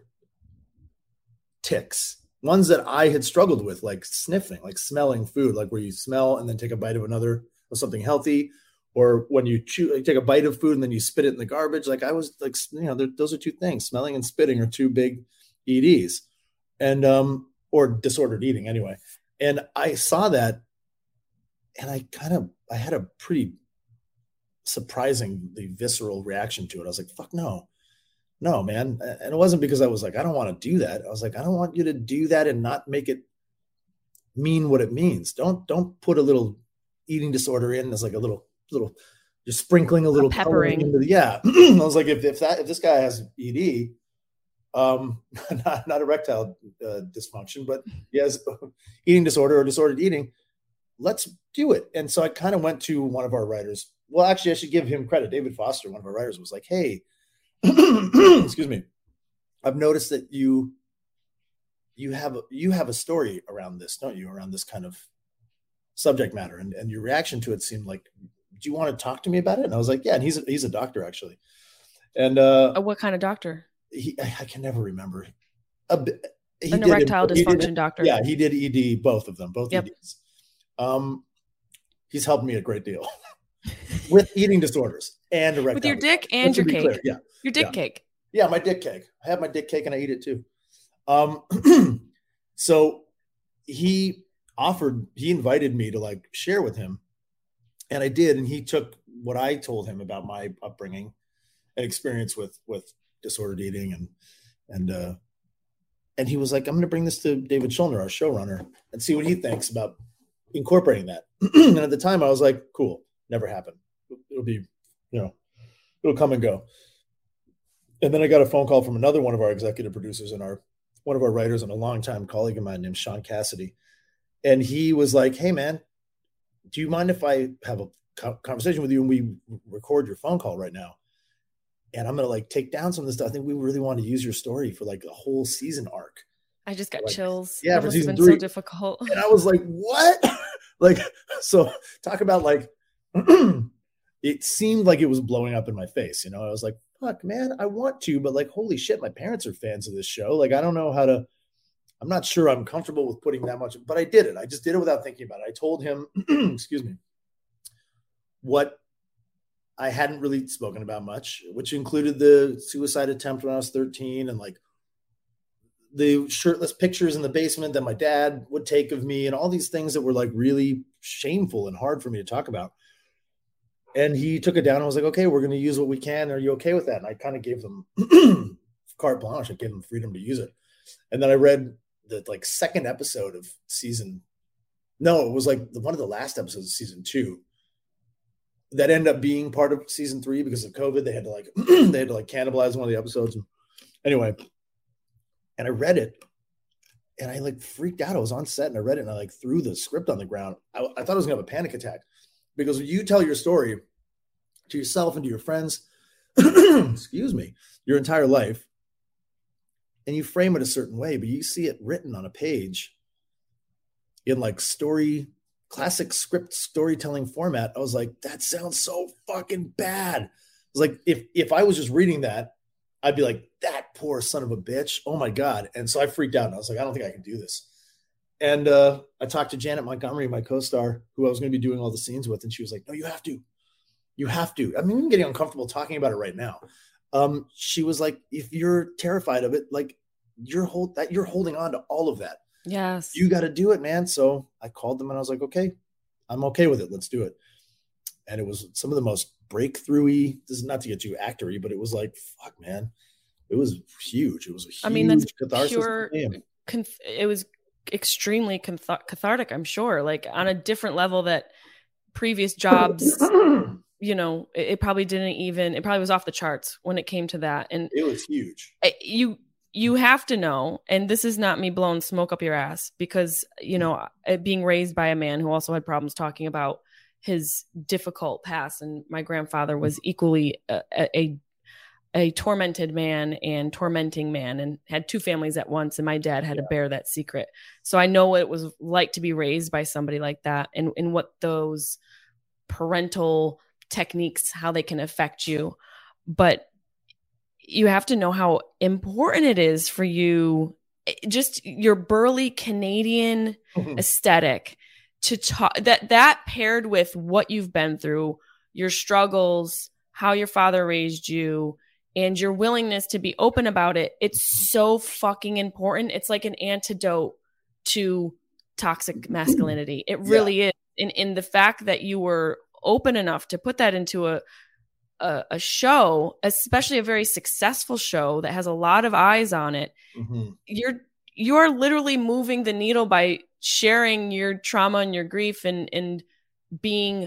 tics, ones that I had struggled with, like sniffing, like smelling food, like where you smell and then take a bite of another of something healthy, or when you chew, like take a bite of food and then you spit it in the garbage. Like I was like, you know, those are two things. Smelling and spitting are two big E Ds, and um, or disordered eating anyway. And I saw that, and I kind of, I had a pretty surprisingly visceral reaction to it. I was like, fuck no. No, man. And it wasn't because I was like, I don't want to do that. I was like, I don't want you to do that and not make it mean what it means. Don't, don't put a little eating disorder in as like a little, little, just sprinkling a little a peppering. Into the, yeah. I was like, if, if that, if this guy has E D, um, not, not erectile uh, dysfunction, but he has eating disorder or disordered eating, let's do it. And so I kind of went to one of our writers. Well, actually I should give him credit. David Foster, one of our writers, was like, hey, excuse me, I've noticed that you you have you have a story around this, don't you? Around this kind of subject matter, and, and your reaction to it seemed like, do you want to talk to me about it? And I was like, yeah. And he's a, he's a doctor actually, and uh, uh, what kind of doctor? He I can never remember. A, he An did erectile it, dysfunction did, doctor. Yeah, he did E D, both of them, both yep. E Ds. Um, he's helped me a great deal with eating disorders and erectile with your dick disorders. and your cake. Clear. Yeah. Your dick yeah. cake. Yeah, my dick cake. I have my dick cake and I eat it too. Um, so he offered, he invited me to like share with him, and I did. And he took what I told him about my upbringing and experience with, with disordered eating. And, and, uh, and he was like, I'm going to bring this to David Schulner, our showrunner, and see what he thinks about incorporating that. And at the time I was like, cool, never happened. It'll be, you know, it'll come and go. And then I got a phone call from another one of our executive producers and our one of our writers and a longtime colleague of mine named Sean Cassidy. And he was like, hey, man, do you mind if I have a conversation with you and we record your phone call right now? And I'm going to like take down some of this stuff. I think we really want to use your story for like a whole season arc. I just got like, chills. Yeah, that for must have season been three. so difficult. And I was like, what? Like, so talk about like, it seemed like it was blowing up in my face. You know, I was like, fuck, man, I want to, but like, holy shit, my parents are fans of this show. Like, I don't know how to, I'm not sure I'm comfortable with putting that much, but I did it. I just did it without thinking about it. I told him, excuse me, what I hadn't really spoken about much, which included the suicide attempt when I was thirteen and like the shirtless pictures in the basement that my dad would take of me and all these things that were like really shameful and hard for me to talk about. And he took it down and was like, okay, we're going to use what we can. Are you okay with that? And I kind of gave them carte blanche. I gave them freedom to use it. And then I read the like second episode of season. No, it was like the, one of the last episodes of season two that ended up being part of season three because of COVID. They had to like, they had to like cannibalize one of the episodes. And anyway, and I read it and I like freaked out. I was on set and I read it and I like threw the script on the ground. I, I thought I was gonna have a panic attack because when you tell your story to yourself and to your friends, excuse me, your entire life, and you frame it a certain way, but you see it written on a page in like story, classic script storytelling format. I was like, that sounds so fucking bad. I was like, if, if I was just reading that, I'd be like, that poor son of a bitch. Oh my God. And so I freaked out and I was like, I don't think I can do this. And uh, I talked to Janet Montgomery, my co-star, who I was going to be doing all the scenes with. And she was like, no, you have to, you have to. I mean, I'm getting uncomfortable talking about it right now. Um, she was like, if you're terrified of it, like you're hold that you're holding on to all of that. Yes. You got to do it, man. So I called them and I was like, okay, I'm okay with it. Let's do it. And it was some of the most breakthrough-y, this is not to get too actory, but it was like, fuck, man. It was huge. It was a huge I mean, that's catharsis pure, conf- it was extremely cath- cathartic, I'm sure, like on a different level that previous jobs, you know, it, it probably didn't even, it probably was off the charts when it came to that. And it was huge. it, you, you have to know, and this is not me blowing smoke up your ass, because, you know, being raised by a man who also had problems talking about his difficult past, and my grandfather was equally a, a a tormented man and tormenting man, and had two families at once. And my dad had yeah. to bear that secret. So I know what it was like to be raised by somebody like that, and, and what those parental techniques, how they can affect you. But you have to know how important it is for you, just your burly Canadian mm-hmm. aesthetic, to talk that, that paired with what you've been through, your struggles, how your father raised you, and your willingness to be open about it. It's so fucking important. It's like an antidote to toxic masculinity. It really yeah. is. In in the fact that you were open enough to put that into a, a a show, especially a very successful show that has a lot of eyes on it, mm-hmm. you're you're literally moving the needle by sharing your trauma and your grief, and and being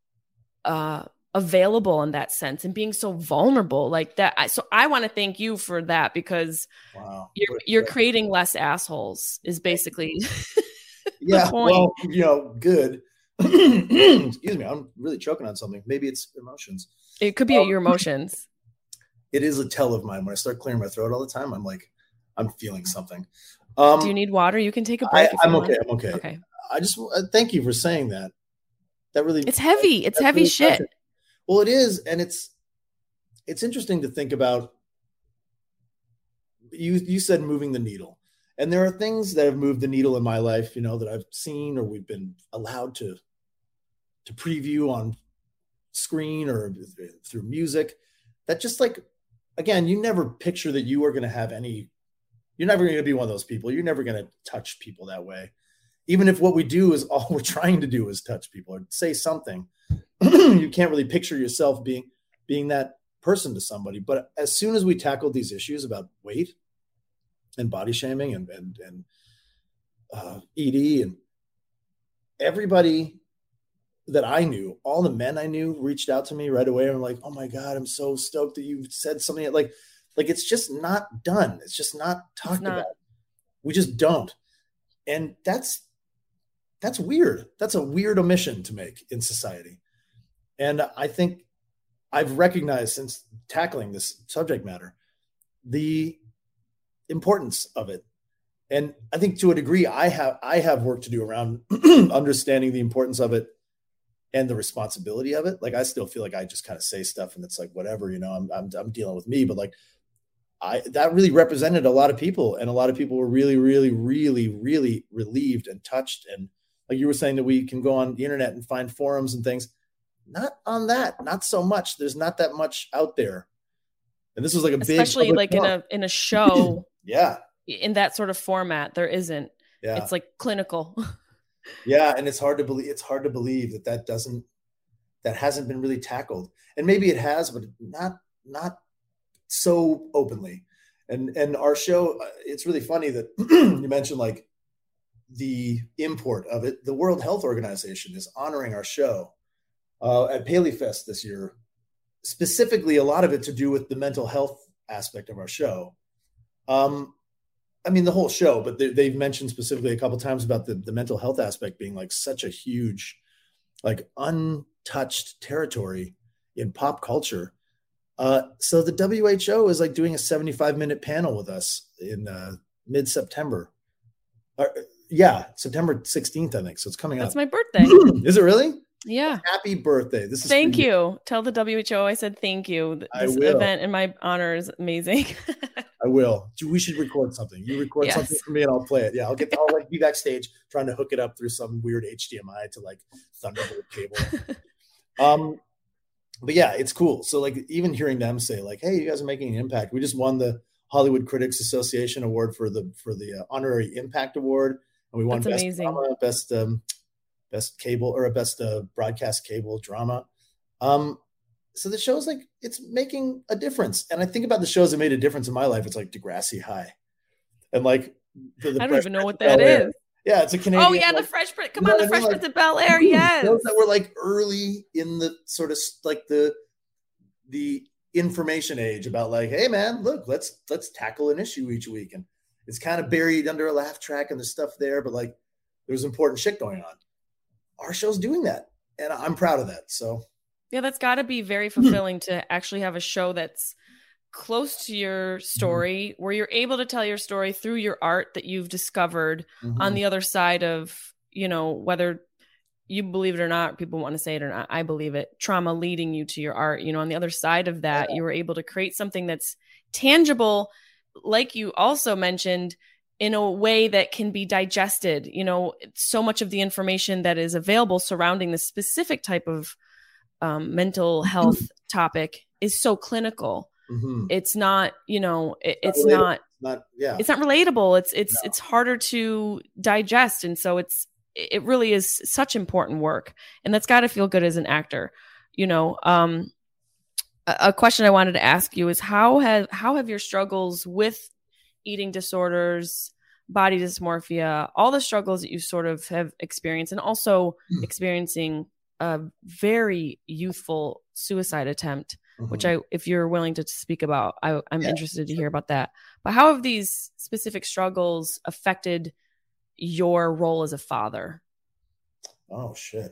uh available in that sense, and being so vulnerable like that. So I want to thank you for that, because wow. you're you're creating less assholes is basically yeah the point. Well, you know, good. Excuse me, I'm really choking on something. Maybe it's emotions. It could be um, your emotions. It is a tell of mine. When I start clearing my throat all the time, I'm like, I'm feeling something. Um, Do you need water? You can take a break. I, if I'm you okay. want. I'm okay. Okay. I just uh, thank you for saying that. That really, it's heavy. It's heavy really shit. Touching. Well, it is, and it's it's interesting to think about. You you said moving the needle, and there are things that have moved the needle in my life, you know, that I've seen or we've been allowed to to preview on screen or through music. That just like, again, you never picture that you are going to have any. You're never going to be one of those people. You're never going to touch people that way, even if what we do is all we're trying to do is touch people or say something. You can't really picture yourself being being that person to somebody. But as soon as we tackled these issues about weight and body shaming and and, and uh, E D, and everybody that I knew, all the men I knew reached out to me right away. I'm like, oh my God, I'm so stoked that you said something. Like, like it's just not done. It's just not talked not. about. We just don't. And that's that's weird. That's a weird omission to make in society. And I think I've recognized since tackling this subject matter, the importance of it. And I think to a degree, I have, I have work to do around understanding the importance of it and the responsibility of it. Like, I still feel like I just kind of say stuff and it's like, whatever, you know, I'm, I'm, I'm dealing with me, but like, I, that really represented a lot of people, and a lot of people were really, really, really, really relieved and touched. And like you were saying, that we can go on the internet and find forums and things. Not on that, not so much. There's not that much out there. And this was like a big, especially like forum. in a, in a show. Yeah. In that sort of format, there isn't, yeah. It's like clinical. Yeah. And it's hard to believe, it's hard to believe that that doesn't, that hasn't been really tackled. And maybe it has, but not, not so openly. And, and our show, it's really funny that you mentioned like the import of it. The World Health Organization is honoring our show uh, at PaleyFest this year, specifically a lot of it to do with the mental health aspect of our show. Um, I mean, the whole show, but they, they've mentioned specifically a couple of times about the, the mental health aspect being like such a huge, like untouched territory in pop culture. Uh, so the W H O is like doing a seventy-five minute panel with us in uh, mid-September. Uh, yeah, September sixteenth, I think. So it's coming That's up. That's my birthday. Is it really? Yeah. Happy birthday. This is Thank you. you. Tell the W H O I said thank you. This I will. event in my honor is amazing. I will. We should record something. You record yes. something for me and I'll play it. Yeah, I'll get. I'll like be backstage trying to hook it up through some weird H D M I to like Thunderbolt cable. um, but yeah, it's cool. So like even hearing them say like, "Hey, you guys are making an impact." We just won the Hollywood Critics Association award for the for the uh, honorary impact award, and we won That's best amazing. drama, best um, best cable or a best uh, broadcast cable drama. Um, so the show's like it's making a difference, and I think about the shows that made a difference in my life. It's like Degrassi High, and like the, the I don't even know what that Bel-Air. is. Yeah, it's a Canadian. Oh yeah, like, the Fresh Prince. Come you know on, the Fresh Prince like, of Bel-Air. Yes, those that were like early in the sort of like the the information age about like, hey man, look, let's let's tackle an issue each week, and it's kind of buried under a laugh track and there's stuff there, but like there's important shit going on. Our show's doing that, and I'm proud of that. So yeah, that's got to be very fulfilling to actually have a show that's close to your story, mm-hmm. where you're able to tell your story through your art that you've discovered mm-hmm. on the other side of, you know, whether you believe it or not, people want to say it or not, I believe it, trauma leading you to your art. You know, on the other side of that, yeah. you were able to create something that's tangible, like you also mentioned, in a way that can be digested. You know, so much of the information that is available surrounding this specific type of um, mental health topic is so clinical. Mm-hmm. It's not, you know, it, it's, it's not, not, yeah, it's not relatable. It's, it's, no. it's harder to digest. And so it's, it really is such important work, and that's got to feel good as an actor. You know, um, a, a question I wanted to ask you is how have, how have your struggles with eating disorders, body dysmorphia, all the struggles that you sort of have experienced, and also mm. experiencing a very youthful suicide attempt, mm-hmm. which I, if you're willing to speak about, I, I'm yeah, interested to sure. hear about that. But how have these specific struggles affected your role as a father? Oh, shit.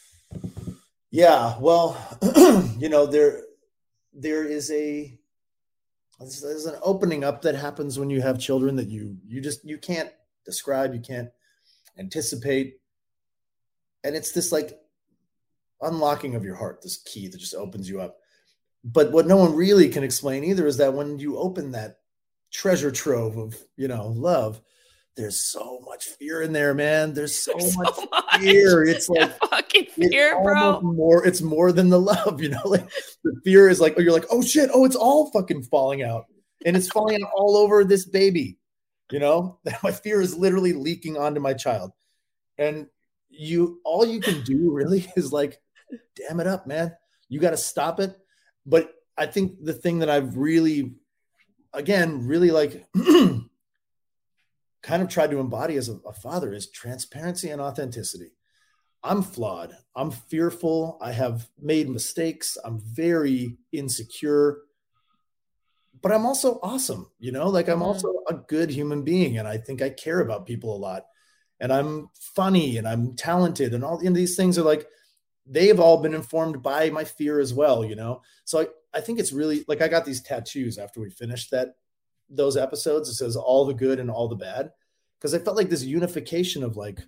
Yeah. Well, you know, there, there is a, there's an opening up that happens when you have children that you, you just, you can't describe, you can't anticipate. And it's this like unlocking of your heart, this key that just opens you up. But what no one really can explain either is that when you open that treasure trove of, you know, love, there's so much fear in there, man. There's so, there's much, so much fear. It's like fucking fear, bro. More, it's more than the love, you know. Like the fear is like, oh, you're like, oh shit, oh, it's all fucking falling out, and it's falling out all over this baby. You know, my fear is literally leaking onto my child, and you, all you can do really is like, damn it up, man. You got to stop it. But I think the thing that I've really, again, really like. kind of tried to embody as a, a father is transparency and authenticity. I'm flawed. I'm fearful. I have made mistakes. I'm very insecure, but I'm also awesome. You know, like I'm also a good human being. And I think I care about people a lot, and I'm funny and I'm talented, and all and these things are like, they've all been informed by my fear as well, you know? So I, I think it's really like, I got these tattoos after we finished that, those episodes. It says all the good and all the bad. Cause I felt like this unification of like,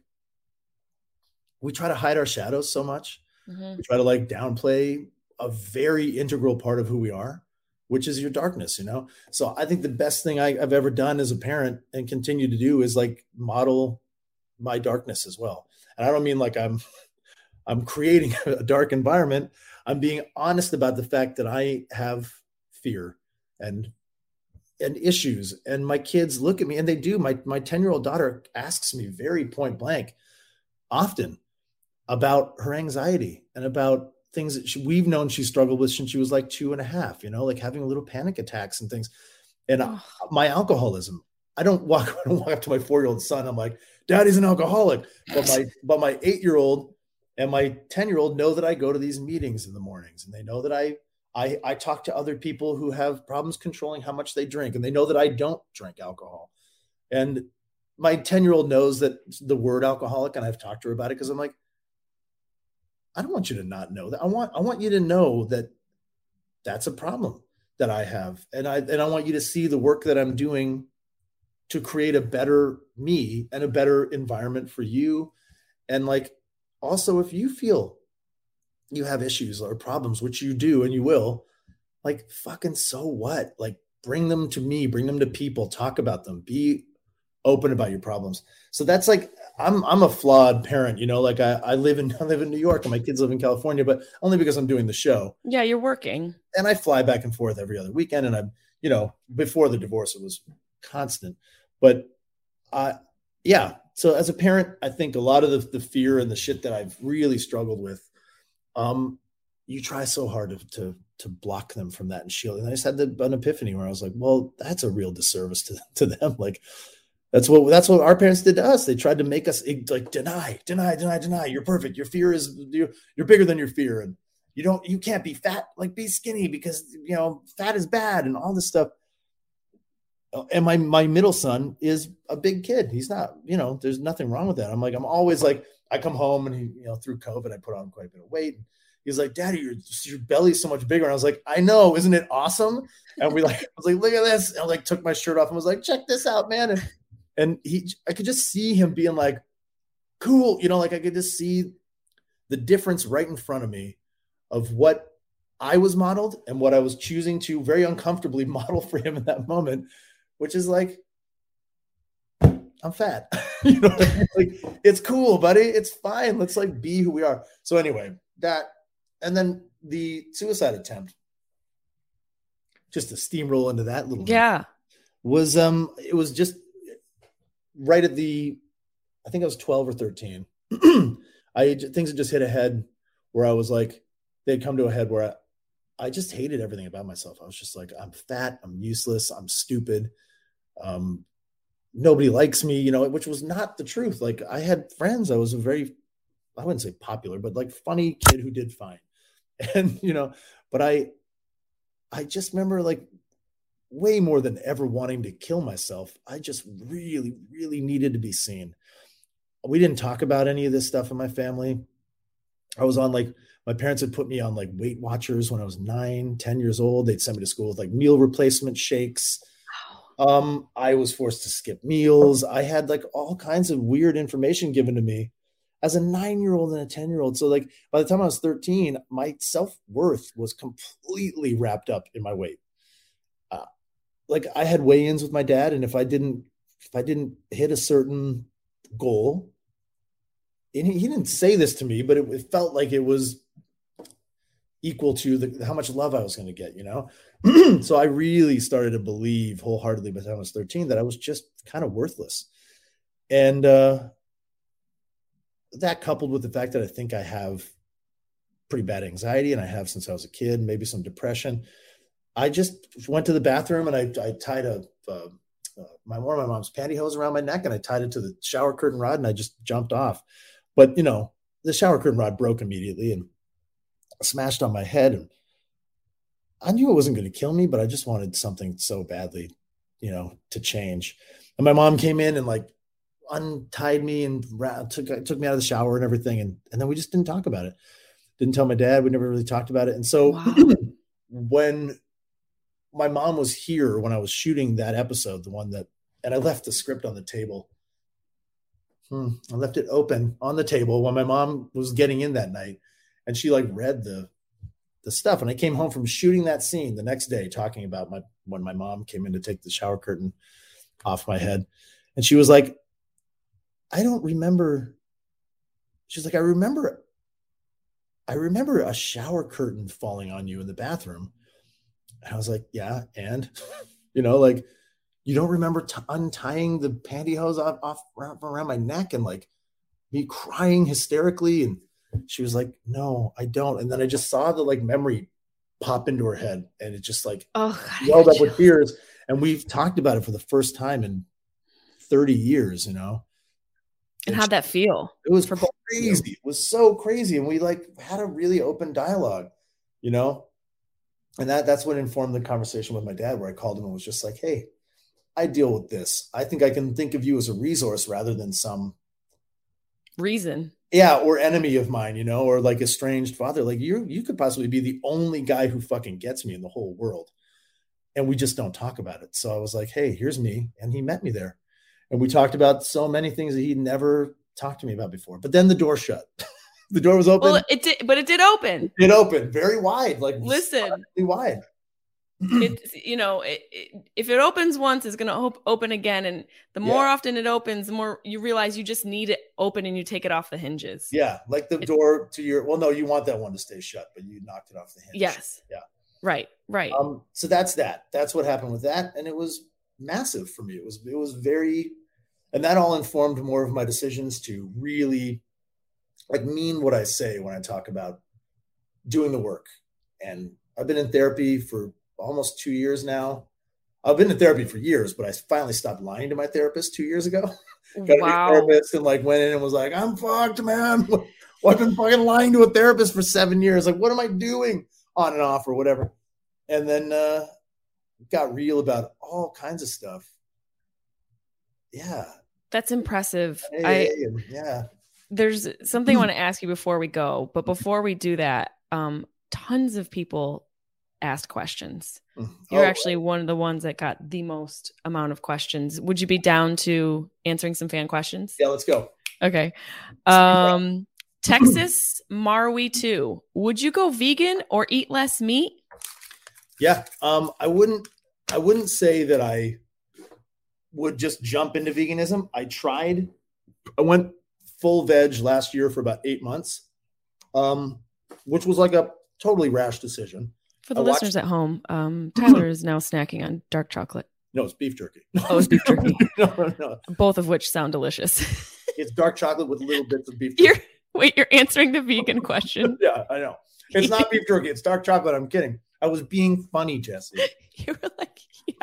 we try to hide our shadows so much. Mm-hmm. We try to like downplay a very integral part of who we are, which is your darkness, you know? So I think the best thing I, I've ever done as a parent and continue to do is like model my darkness as well. And I don't mean like I'm, I'm creating a dark environment. I'm being honest about the fact that I have fear and and issues, and my kids look at me, and they do. My my ten-year-old daughter asks me very point blank often about her anxiety and about things that she, we've known she struggled with since she was like two and a half, you know, like having little panic attacks and things. And oh. my alcoholism, I don't walk, I don't walk up to my four-year-old son. I'm like, Daddy's an alcoholic. But my, but my eight-year-old and my ten-year-old know that I go to these meetings in the mornings, and they know that I, I, I talk to other people who have problems controlling how much they drink, and they know that I don't drink alcohol. And my ten-year-old knows that the word alcoholic, and I've talked to her about it because I'm like, I don't want you to not know that. I want, I want you to know that that's a problem that I have. And I, and I want you to see the work that I'm doing to create a better me and a better environment for you. And like, also, if you feel you have issues or problems, which you do, and you will, like, fucking so what? Like, bring them to me, bring them to people, talk about them, be open about your problems. So that's like, I'm, I'm a flawed parent, you know, like I, I live in, I live in New York and my kids live in California, but only because I'm doing the show. Yeah. You're working. And I fly back and forth every other weekend, and I'm, you know, before the divorce, it was constant. But uh, yeah. So as a parent, I think a lot of the, the fear and the shit that I've really struggled with, um, you try so hard to, to, to block them from that and shield. And I just had the, an epiphany where I was like, well, that's a real disservice to, to them. Like, that's what, that's what our parents did to us. They tried to make us like, deny, deny, deny, deny. You're perfect. Your fear is, you're, you're bigger than your fear. And you don't, you can't be fat, like be skinny because, you know, fat is bad and all this stuff. And my, my middle son is a big kid. He's not, you know, there's nothing wrong with that. I'm like, I'm always like, I come home and he, you know, through COVID, I put on quite a bit of weight. He's like, Daddy, your, your belly's so much bigger. And I was like, I know, isn't it awesome? And we like, I was like, look at this. And I like took my shirt off and was like, check this out, man. And, and he, I could just see him being like, cool. You know, like I could just see the difference right in front of me of what I was modeled and what I was choosing to very uncomfortably model for him in that moment, which is like, I'm fat. You know, like, it's cool, buddy. It's fine. Let's like be who we are. So anyway, that, and then the suicide attempt, just to steamroll into that little yeah, was um, it was just right at the, I think I was twelve or thirteen. I things had just hit a head where I was like, they'd come to a head where I, I just hated everything about myself. I was just like, I'm fat, I'm useless, I'm stupid. Um, nobody likes me, you know, which was not the truth. Like I had friends. I was a very, I wouldn't say popular, but like funny kid who did fine. And, you know, but I, I just remember like way more than ever wanting to kill myself. I just really, really needed to be seen. We didn't talk about any of this stuff in my family. I was on like, my parents had put me on like Weight Watchers when I was nine, ten years old. They'd send me to school with like meal replacement shakes. Um, I was forced to skip meals. I had like all kinds of weird information given to me as a nine-year-old and a ten-year-old. So like by the time I was thirteen, my self-worth was completely wrapped up in my weight. Uh, like I had weigh-ins with my dad. And if I didn't, if I didn't hit a certain goal, and he, he didn't say this to me, but it, it felt like it was equal to the, how much love I was going to get, you know? So I really started to believe wholeheartedly by the time I was thirteen that I was just kind of worthless. And uh, that coupled with the fact that I think I have pretty bad anxiety, and I have since I was a kid, maybe some depression. I just went to the bathroom and I, I tied a, uh, uh, my, one of my mom's pantyhose around my neck and I tied it to the shower curtain rod and I just jumped off. But, you know, the shower curtain rod broke immediately and smashed on my head. And I knew it wasn't going to kill me, but I just wanted something so badly, you know, to change. And my mom came in and like untied me and ra- took, took me out of the shower and everything. And, and then we just didn't talk about it. Didn't tell my dad. We never really talked about it. And so wow. When my mom was here, when I was shooting that episode, the one that, and I left the script on the table. Hmm, I left it open on the table when my mom was getting in that night. And she like read the, the stuff. And I came home from shooting that scene the next day, talking about my, when my mom came in to take the shower curtain off my head. And she was like, I don't remember. She's like, I remember, I remember a shower curtain falling on you in the bathroom. And I was like, yeah. And, you know, like, you don't remember t- untying the pantyhose off, off around, around my neck and like me crying hysterically. And she was like, no, I don't. And then I just saw the like memory pop into her head and it just like oh, welled up with tears. And we've talked about it for the first time in thirty years, you know? And, and how'd she, that feel? It was crazy. It was so crazy. And we like had a really open dialogue, you know? And that that's what informed the conversation with my dad, where I called him and was just like, hey, I deal with this. I think I can think of you as a resource rather than some reason. Yeah. Or enemy of mine, you know, or like estranged father. Like you, you could possibly be the only guy who fucking gets me in the whole world. And we just don't talk about it. So I was like, hey, here's me. And he met me there. And we talked about so many things that he'd never talked to me about before. But then the door shut. The door was open. Well, it did, but it did open. It opened very wide. Like listen, wide. It's, you know, it, it, if it opens once, it's going to op- open again. And the more yeah. often it opens, the more you realize you just need it open and you take it off the hinges. Yeah. Like the it, door to your, well, no, you want that one to stay shut, but you knocked it off the hinge. Yes. Yeah. Right. Right. Um, so that's that. That's what happened with that. And it was massive for me. It was, it was very, and that all informed more of my decisions to really like mean what I say when I talk about doing the work. And I've been in therapy for almost two years now. I've been in therapy for years, but I finally stopped lying to my therapist two years ago. Got Wow. a new therapist and like went in and was like, I'm fucked, man. Well, I've been fucking lying to a therapist for seven years. Like, what am I doing on and off or whatever? And then uh, got real about all kinds of stuff. Yeah. That's impressive. Hey, I hey, and yeah. There's something I want to ask you before we go, but before we do that, um, tons of people asked questions. You're Oh, actually one of the ones that got the most amount of questions. Would you be down to answering some fan questions? yeah, let's go. Okay. Um, Texas Marwy two. Would you go vegan or eat less meat? Yeah. Um, I wouldn't I wouldn't say that I would just jump into veganism. I tried. I went full veg last year for about eight months, um, which was like a totally rash decision. For the I listeners watched- at home, um, Tyler is now snacking on dark chocolate. No, it's beef jerky. Oh, it's beef jerky. no, no. Both of which sound delicious. It's dark chocolate with little bits of beef You're jerky. wait, you're answering the vegan question. Yeah, I know. It's not beef jerky. It's dark chocolate. I'm kidding. I was being funny, Jesse. You were like, yeah.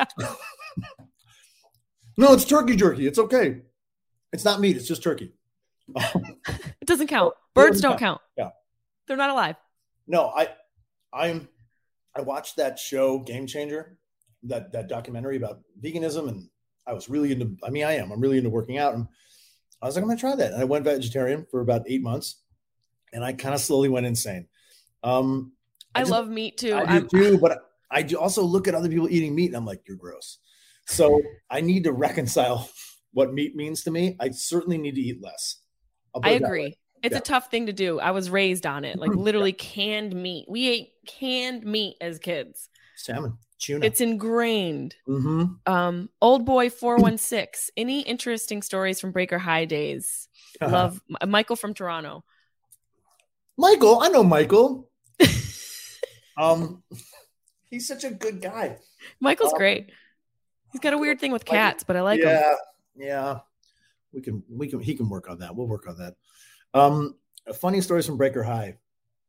No, it's turkey jerky. It's okay. It's not meat. It's just turkey. It doesn't count. Birds don't count. Yeah. They're not alive. No, I, I'm, I watched that show Game Changer, that that documentary about veganism, and I was really into. I mean, I am. I'm really into working out, and I was like, I'm gonna try that. And I went vegetarian for about eight months, and I kind of slowly went insane. Um, I, I just, love meat too. I I'm, do too, but I do also look at other people eating meat, and I'm like, you're gross. So I need to reconcile what meat means to me. I certainly need to eat less. I'll put I it that agree. way. It's Yeah. a tough thing to do. I was raised on it, like literally canned meat. We ate canned meat as kids. Salmon, tuna. It's ingrained. mm-hmm. Um, old boy four one six. Any interesting stories from Breaker High days? Uh-huh. Love M- Michael from Toronto. Michael. I know Michael. um, he's such a good guy. Michael's Um, great. He's got a weird thing with Michael- cats, but I like him. yeah, yeah. We can, we can, he can work on that. We'll work on that. Um, funny stories from Breaker High.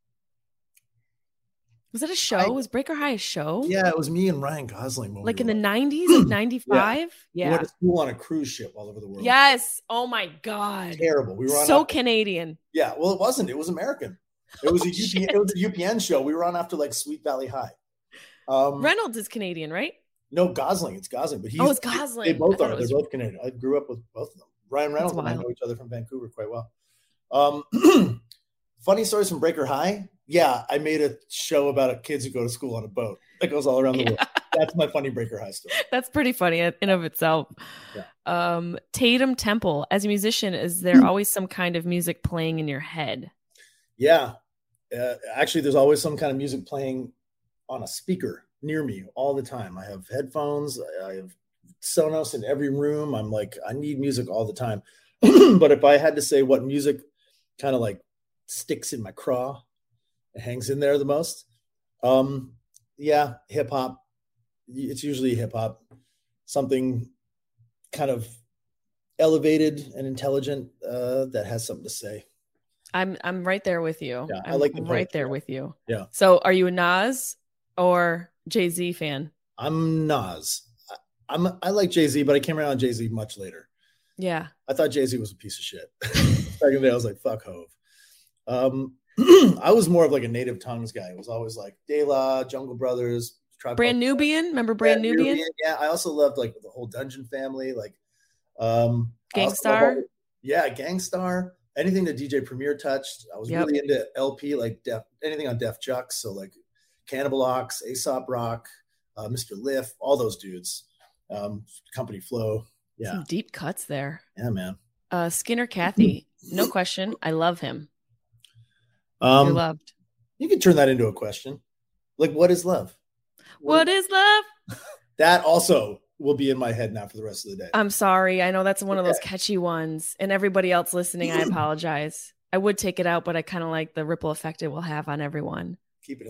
Was it a show? I- was Breaker High a show? Yeah, it was me and Ryan Gosling. when we Like in were the like- nineties, like ninety-five? We Yeah. went to school on a cruise ship all over the world. Yes. Oh my God. Terrible. We were on So after- Canadian. yeah. Well, it wasn't. It was American. It was Oh, a U P, shit. it was a U P N show. We were on after like Sweet Valley High. Um, Reynolds is Canadian, right? no, Gosling. It's Gosling, but he's Oh, it's Gosling. They I both thought are. it was- They're both Canadian. I grew up with both of them. Ryan Reynolds and I wild. know each other from Vancouver quite well. Um, funny stories from Breaker High. Yeah, I made a show about kids who go to school on a boat that goes all around the Yeah. world. That's my funny Breaker High story. That's pretty funny in of itself. Yeah. Um, Tatum Temple. As a musician, is there always some kind of music playing in your head? Yeah. Uh, actually, there's always some kind of music playing on a speaker near me all the time. I have headphones. I have Sonos in every room. I'm like, I need music all the time. But if I had to say what music kind of like sticks in my craw, it hangs in there the most. Um, yeah, hip hop. It's usually hip hop, something kind of elevated and intelligent uh, that has something to say. I'm I'm right there with you. Yeah, I I'm like the right both, there yeah. with you. Yeah. So, are you a Nas or Jay-Z fan? I'm Nas. I, I'm I like Jay-Z, but I came around Jay-Z much later. Yeah. I thought Jay-Z was a piece of shit. Back in the day, I was like, fuck Hove. Um, I was more of like a Native Tongues guy. It was always like De La, Jungle Brothers, Tribe Brand Called Nubian? Remember Brand Yeah, Nubian? Yeah, I also loved like the whole Dungeon Family, like um I also love Gangstar? all- yeah, Gangstar. Anything that D J Premier touched. I was Yep. really into L P, like Def, anything on Def Jux. So like Cannibal Ox, Aesop Rock, uh, Mister Liff, all those dudes. Um, Company Flow. Yeah, Some deep cuts there. yeah, man. Uh, Skinner Kathy. No question. I love him. You're Um, loved. you can turn that into a question. Like, what is love? What is love? That also will be in my head now for the rest of the day. I'm sorry. I know that's one of those catchy ones. And everybody else listening, I apologize. I would take it out, but I kind of like the ripple effect it will have on everyone. Keep it in there.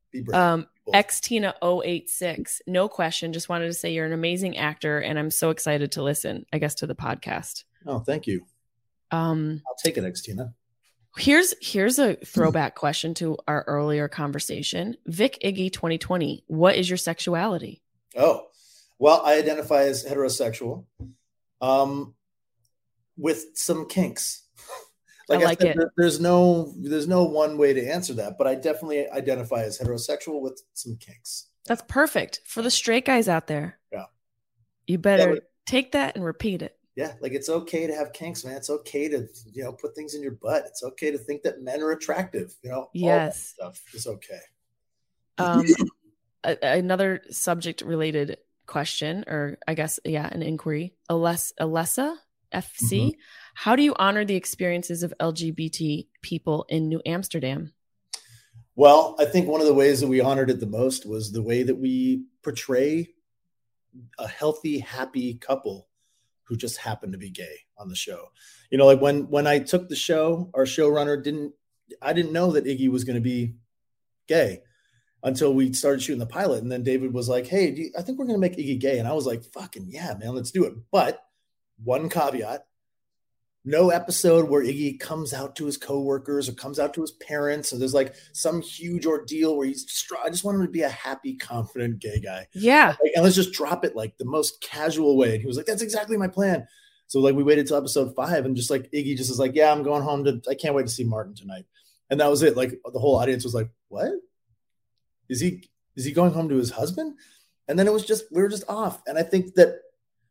Be brave. Um, X Tina zero eight six. No question. Just wanted to say you're an amazing actor, and I'm so excited to listen, I guess, to the podcast. Oh, thank you. Um, I'll take it, X Tina. Here's here's a throwback question to our earlier conversation. Vic Iggy twenty twenty. What is your sexuality? Oh, well, I identify as heterosexual, um, with some kinks. Like I like I said, it. There, there's no there's no one way to answer that, but I definitely identify as heterosexual with some kinks. That's perfect for the straight guys out there. Yeah, you better yeah, like, take that and repeat it. Yeah, like it's okay to have kinks, man. It's okay to you know put things in your butt. It's okay to think that men are attractive. You know, yes, all that stuff is okay. Um, a, another subject related question, or I guess yeah, an inquiry. Aless Alessa F C. Mm-hmm. How do you honor the experiences of L G B T people in New Amsterdam? Well, I think one of the ways that we honored it the most was the way that we portray a healthy, happy couple who just happened to be gay on the show. You know, like when, when I took the show, our showrunner didn't, I didn't know that Iggy was going to be gay until we started shooting the pilot. And then David was like, hey, do you, I think we're going to make Iggy gay. And I was like, fucking yeah, man, let's do it. But one caveat, no episode where Iggy comes out to his coworkers or comes out to his parents. And there's like some huge ordeal where he's, I just want him to be a happy, confident gay guy. Yeah. Like, and let's just drop it like the most casual way. And he was like, that's exactly my plan. So like we waited till episode five and just like Iggy just is like, yeah, I'm going home to, I can't wait to see Martin tonight. And that was it. Like the whole audience was like, what? Is he, is he going home to his husband? And then it was just, we were just off. And I think that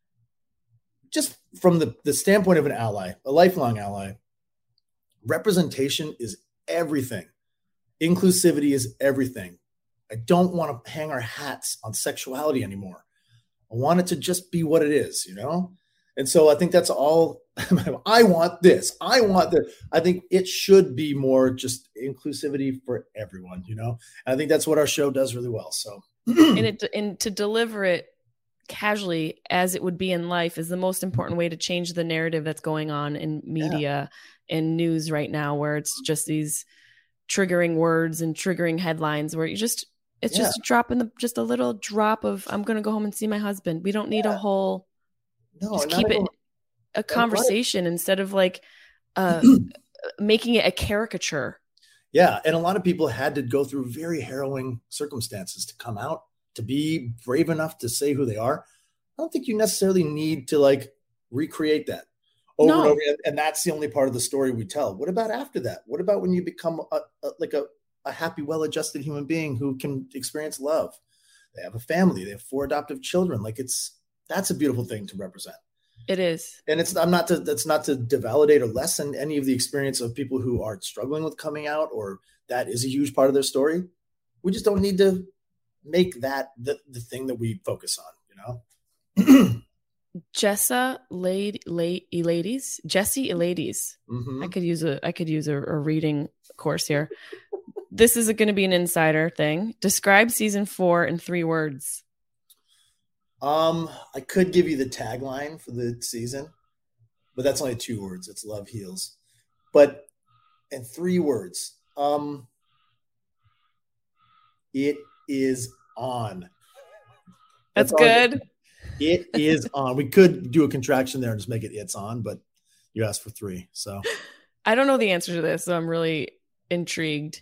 just from the, the standpoint of an ally, a lifelong ally, representation is everything. Inclusivity is everything. I don't want to hang our hats on sexuality anymore. I want it to just be what it is, you know? And so I think that's all. I want this. I want that. I think it should be more just inclusivity for everyone, you know? And I think that's what our show does really well. So, and it, and to deliver it casually as it would be in life is the most important way to change the narrative that's going on in media yeah. and news right now, where it's just these triggering words and triggering headlines where you just, it's yeah. just a drop in the, just a little drop of, I'm going to go home and see my husband. We don't need yeah. a whole, no, just keep it a conversation right. instead of like uh, making it a caricature. Yeah. And a lot of people had to go through very harrowing circumstances to come out, to be brave enough to say who they are. I don't think you necessarily need to like recreate that over no. and over. And that's the only part of the story we tell. What about after that? What about when you become a, a, like a, a happy, well-adjusted human being who can experience love? They have a family. They have four adoptive children. Like it's, that's a beautiful thing to represent. It is. And it's, I'm not to, that's not to devalidate or lessen any of the experience of people who are struggling with coming out, or that is a huge part of their story. We just don't need to make that the, the thing that we focus on, you know? Jessa lady, lady, ladies, Jesse ladies. Mm-hmm. I could use a, I could use a, a reading course here. This is going to be an insider thing. Describe season four in three words. Um, I could give you the tagline for the season, but that's only two words. It's love heals. But in three words, um, it is on. That's, That's good. It is on. We could do a contraction there and just make it it's on, but you asked for three. So I don't know the answer to this, so I'm really intrigued.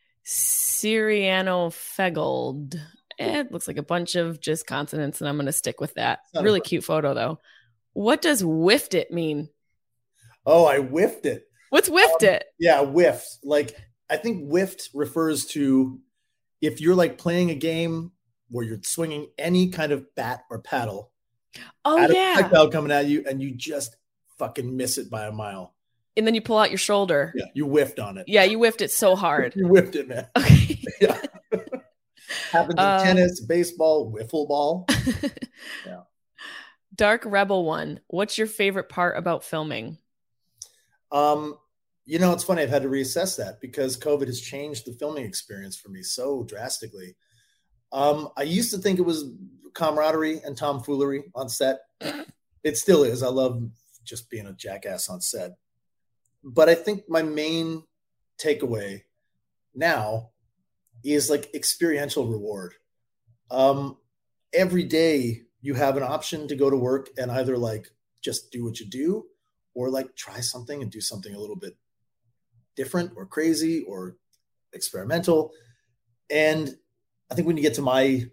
Syrianophagold. Eh, it looks like a bunch of just consonants, and I'm going to stick with that. Really cute photo, though. What does whiffed it mean? Oh, I whiffed it. What's whiffed um, it? Yeah, whiffed. Like, I think whiffed refers to if you're like playing a game where you're swinging any kind of bat or paddle. Oh, at yeah. A projectile coming at you, and you just fucking miss it by a mile. And then you pull out your shoulder. Yeah, you whiffed on it. Yeah, you whiffed it so hard. You whiffed it, man. Okay. Yeah. Happens in uh, tennis, baseball, wiffle ball. Yeah. Dark Rebel One. What's your favorite part about filming? Um, you know, it's funny. I've had to reassess that because COVID has changed the filming experience for me so drastically. Um, I used to think it was camaraderie and tomfoolery on set. It still is. I love just being a jackass on set. But I think my main takeaway now is like experiential reward. Um, every day you have an option to go to work and either like just do what you do or like try something and do something a little bit different or crazy or experimental. And I think when you get to my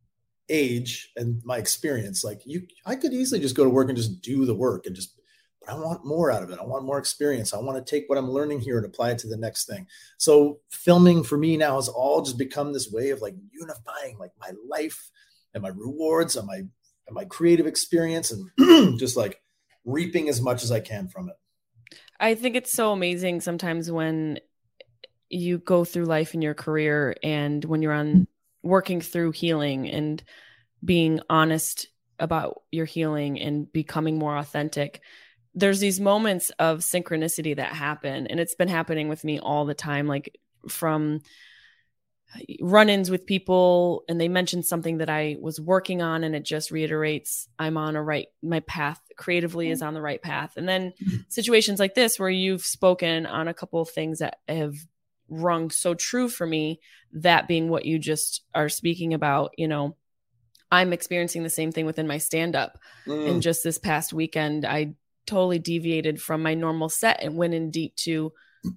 age and my experience, like you, I could easily just go to work and just do the work and just, but I want more out of it. I want more experience. I want to take what I'm learning here and apply it to the next thing. So filming for me now has all just become this way of like unifying like my life and my rewards and my, and my creative experience and just like reaping as much as I can from it. I think it's so amazing sometimes when you go through life in your career and when you're on working through healing and being honest about your healing and becoming more authentic, there's these moments of synchronicity that happen. And it's been happening with me all the time, like from run-ins with people and they mentioned something that I was working on and it just reiterates I'm on a right, my path creatively is on the right path. And then situations like this where you've spoken on a couple of things that have rung so true for me, that being what you just are speaking about, you know, I'm experiencing the same thing within my stand-up. Mm. And just this past weekend, I totally deviated from my normal set and went in deep to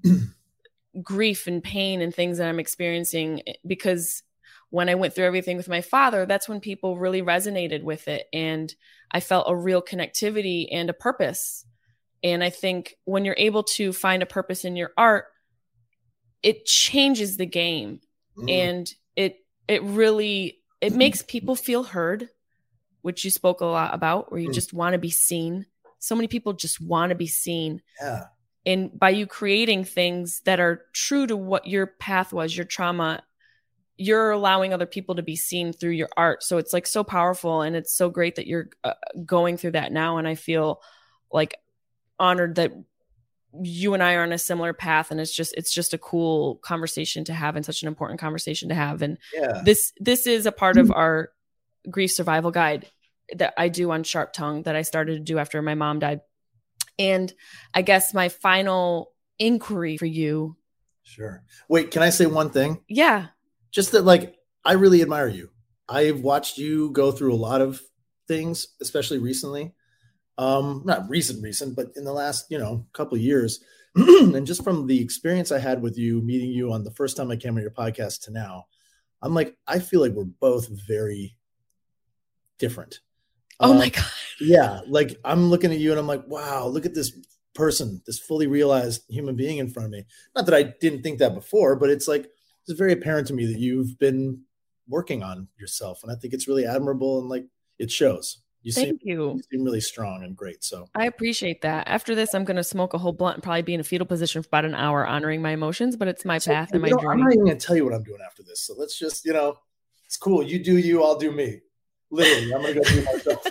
grief and pain and things that I'm experiencing, because when I went through everything with my father, that's when people really resonated with it. And I felt a real connectivity and a purpose. And I think when you're able to find a purpose in your art, it changes the game. Mm. And it, it really, it makes people feel heard, which you spoke a lot about, where you mm. just want to be seen. So many people just want to be seen. Yeah. And by you creating things that are true to what your path was, your trauma, you're allowing other people to be seen through your art. So it's like so powerful. And it's so great that you're uh, going through that now. And I feel like honored that you and I are on a similar path. And it's just, it's just a cool conversation to have and such an important conversation to have. And yeah. this, this is a part of our grief survival guide that I do on Sharp Tongue that I started to do after my mom died. And I guess my final inquiry for you. Sure. Wait, can I say one thing? Yeah. Just that, like, I really admire you. I've watched you go through a lot of things, especially recently. Um, not recent, recent, but in the last, you know, couple of years. And just from the experience I had with you, meeting you on the first time I came on your podcast to now, I'm like, I feel like we're both very different. Oh uh, my God. Yeah. Like I'm looking at you and I'm like, wow, look at this person, this fully realized human being in front of me. Not that I didn't think that before, but it's like, it's very apparent to me that you've been working on yourself. And I think it's really admirable. And like, it shows. You Thank seem, you. you seem really strong and great. So I appreciate that. After this, I'm going to smoke a whole blunt and probably be in a fetal position for about an hour, honoring my emotions, but it's my so, path and my know, journey. I'm not even going to tell you what I'm doing after this. So let's just, you know, it's cool. You do you, I'll do me. Literally, I'm going to go do myself.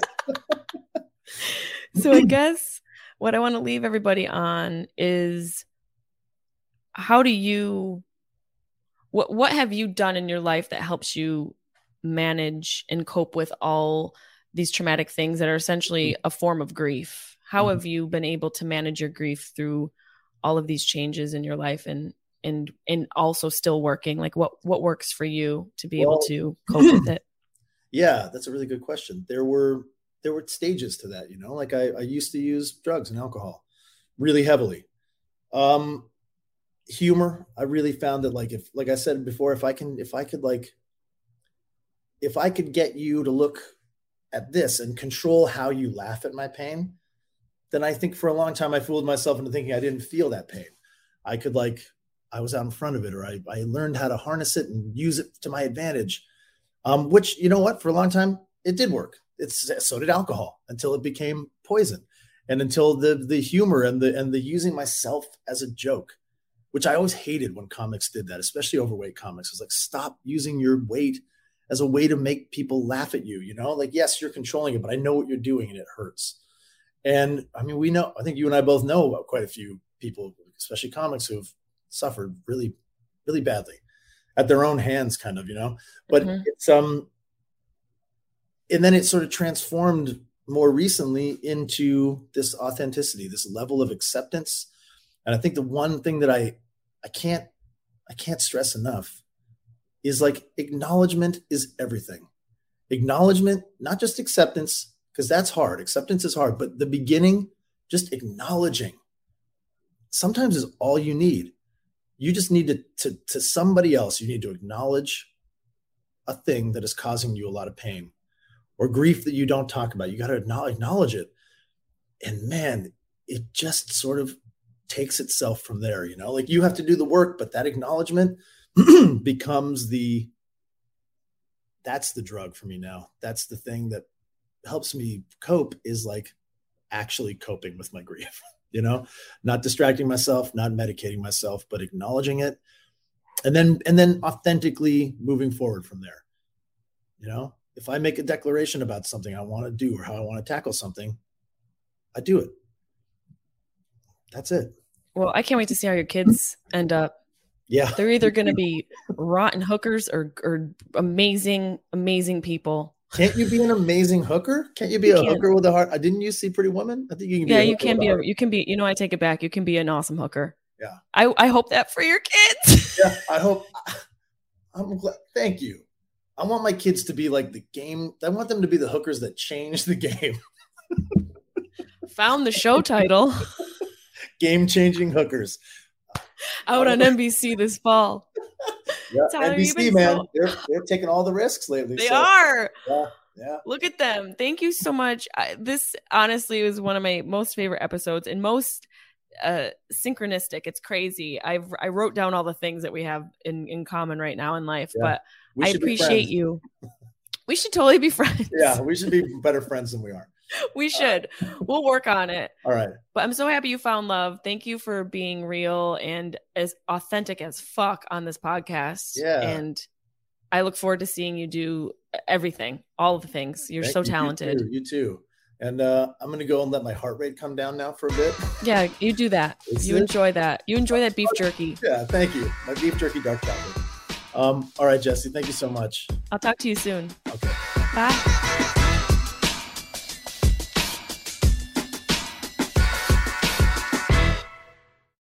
So I guess what I want to leave everybody on is how do you, what, what have you done in your life that helps you manage and cope with all these traumatic things that are essentially a form of grief? How mm-hmm. have you been able to manage your grief through all of these changes in your life and, and, and also still working? Like what, what works for you to be well, able to cope with it? Yeah, that's a really good question. There were, there were stages to that, you know, like I, I used to use drugs and alcohol really heavily. Um, humor. I really found that like, if, like I said before, if I can, if I could like, if I could get you to look at this and control how you laugh at my pain, then I think for a long time I fooled myself into thinking I didn't feel that pain. I could like, I was out in front of it, or I, I learned how to harness it and use it to my advantage. Um, which, you know what, for a long time, it did work. It's so did alcohol until it became poison. And until the, the humor and the, and the using myself as a joke, which I always hated when comics did that, especially overweight comics. It's like, stop using your weight as a way to make people laugh at you. You know, like, yes, you're controlling it, but I know what you're doing and it hurts. And I mean, we know, I think you and I both know about quite a few people, especially comics, who've suffered really, really badly at their own hands, kind of, you know, but mm-hmm. it's, um, and then it sort of transformed more recently into this authenticity, this level of acceptance. And I think the one thing that I, I can't, I can't stress enough is like acknowledgement is everything. Acknowledgement, not just acceptance, because that's hard. Acceptance is hard, but the beginning, just acknowledging, sometimes is all you need. You just need to, to, to somebody else, you need to acknowledge a thing that is causing you a lot of pain or grief that you don't talk about. You got to acknowledge, acknowledge it. And man, it just sort of takes itself from there, you know, like you have to do the work, but that acknowledgement becomes the, that's the drug for me now. That's the thing that helps me cope, is like actually coping with my grief, you know, not distracting myself, not medicating myself, but acknowledging it. And then, and then authentically moving forward from there. You know, if I make a declaration about something I want to do or how I want to tackle something, I do it. That's it. Well, I can't wait to see how your kids end up. Yeah. They're either going to be rotten hookers or, or amazing, amazing people. Can't you be an amazing hooker? Can't you be You a can. hooker with a heart? Didn't you see Pretty Woman? I think you can be Yeah, a you hooker can with be, a a, heart. you can be, you know, I take it back. You can be an awesome hooker. Yeah. I, I hope that for your kids. Yeah. I hope. I'm glad. Thank you. I want my kids to be like the game. I want them to be the hookers that change the game. Found the show title. Game-changing hookers. Out on N B C this fall. Yeah, Tyler, N B you've C, been man. so- They're they're taking all the risks lately. They so, are. Yeah, yeah. Look at them. Thank you so much. I, this honestly was one of my most favorite episodes and most uh, synchronistic. It's crazy. I I wrote down all the things that we have in, in common right now in life, Yeah. but We I should be appreciate friends. you. We should totally be friends. Yeah, we should be better friends than we are. We should. We'll work on it. All right. But I'm so happy you found love. Thank you for being real and as authentic as fuck on this podcast. Yeah. And I look forward to seeing you do everything, all of the things. You're Thank so you. You talented. too. You too. And uh, I'm going to go and let my heart rate come down now for a bit. Yeah, you do that. Is You it? enjoy that. You enjoy that beef jerky. Yeah, thank you. My beef jerky dark chocolate. Um, all right, Jesse, thank you so much. I'll talk to you soon. Okay. Bye.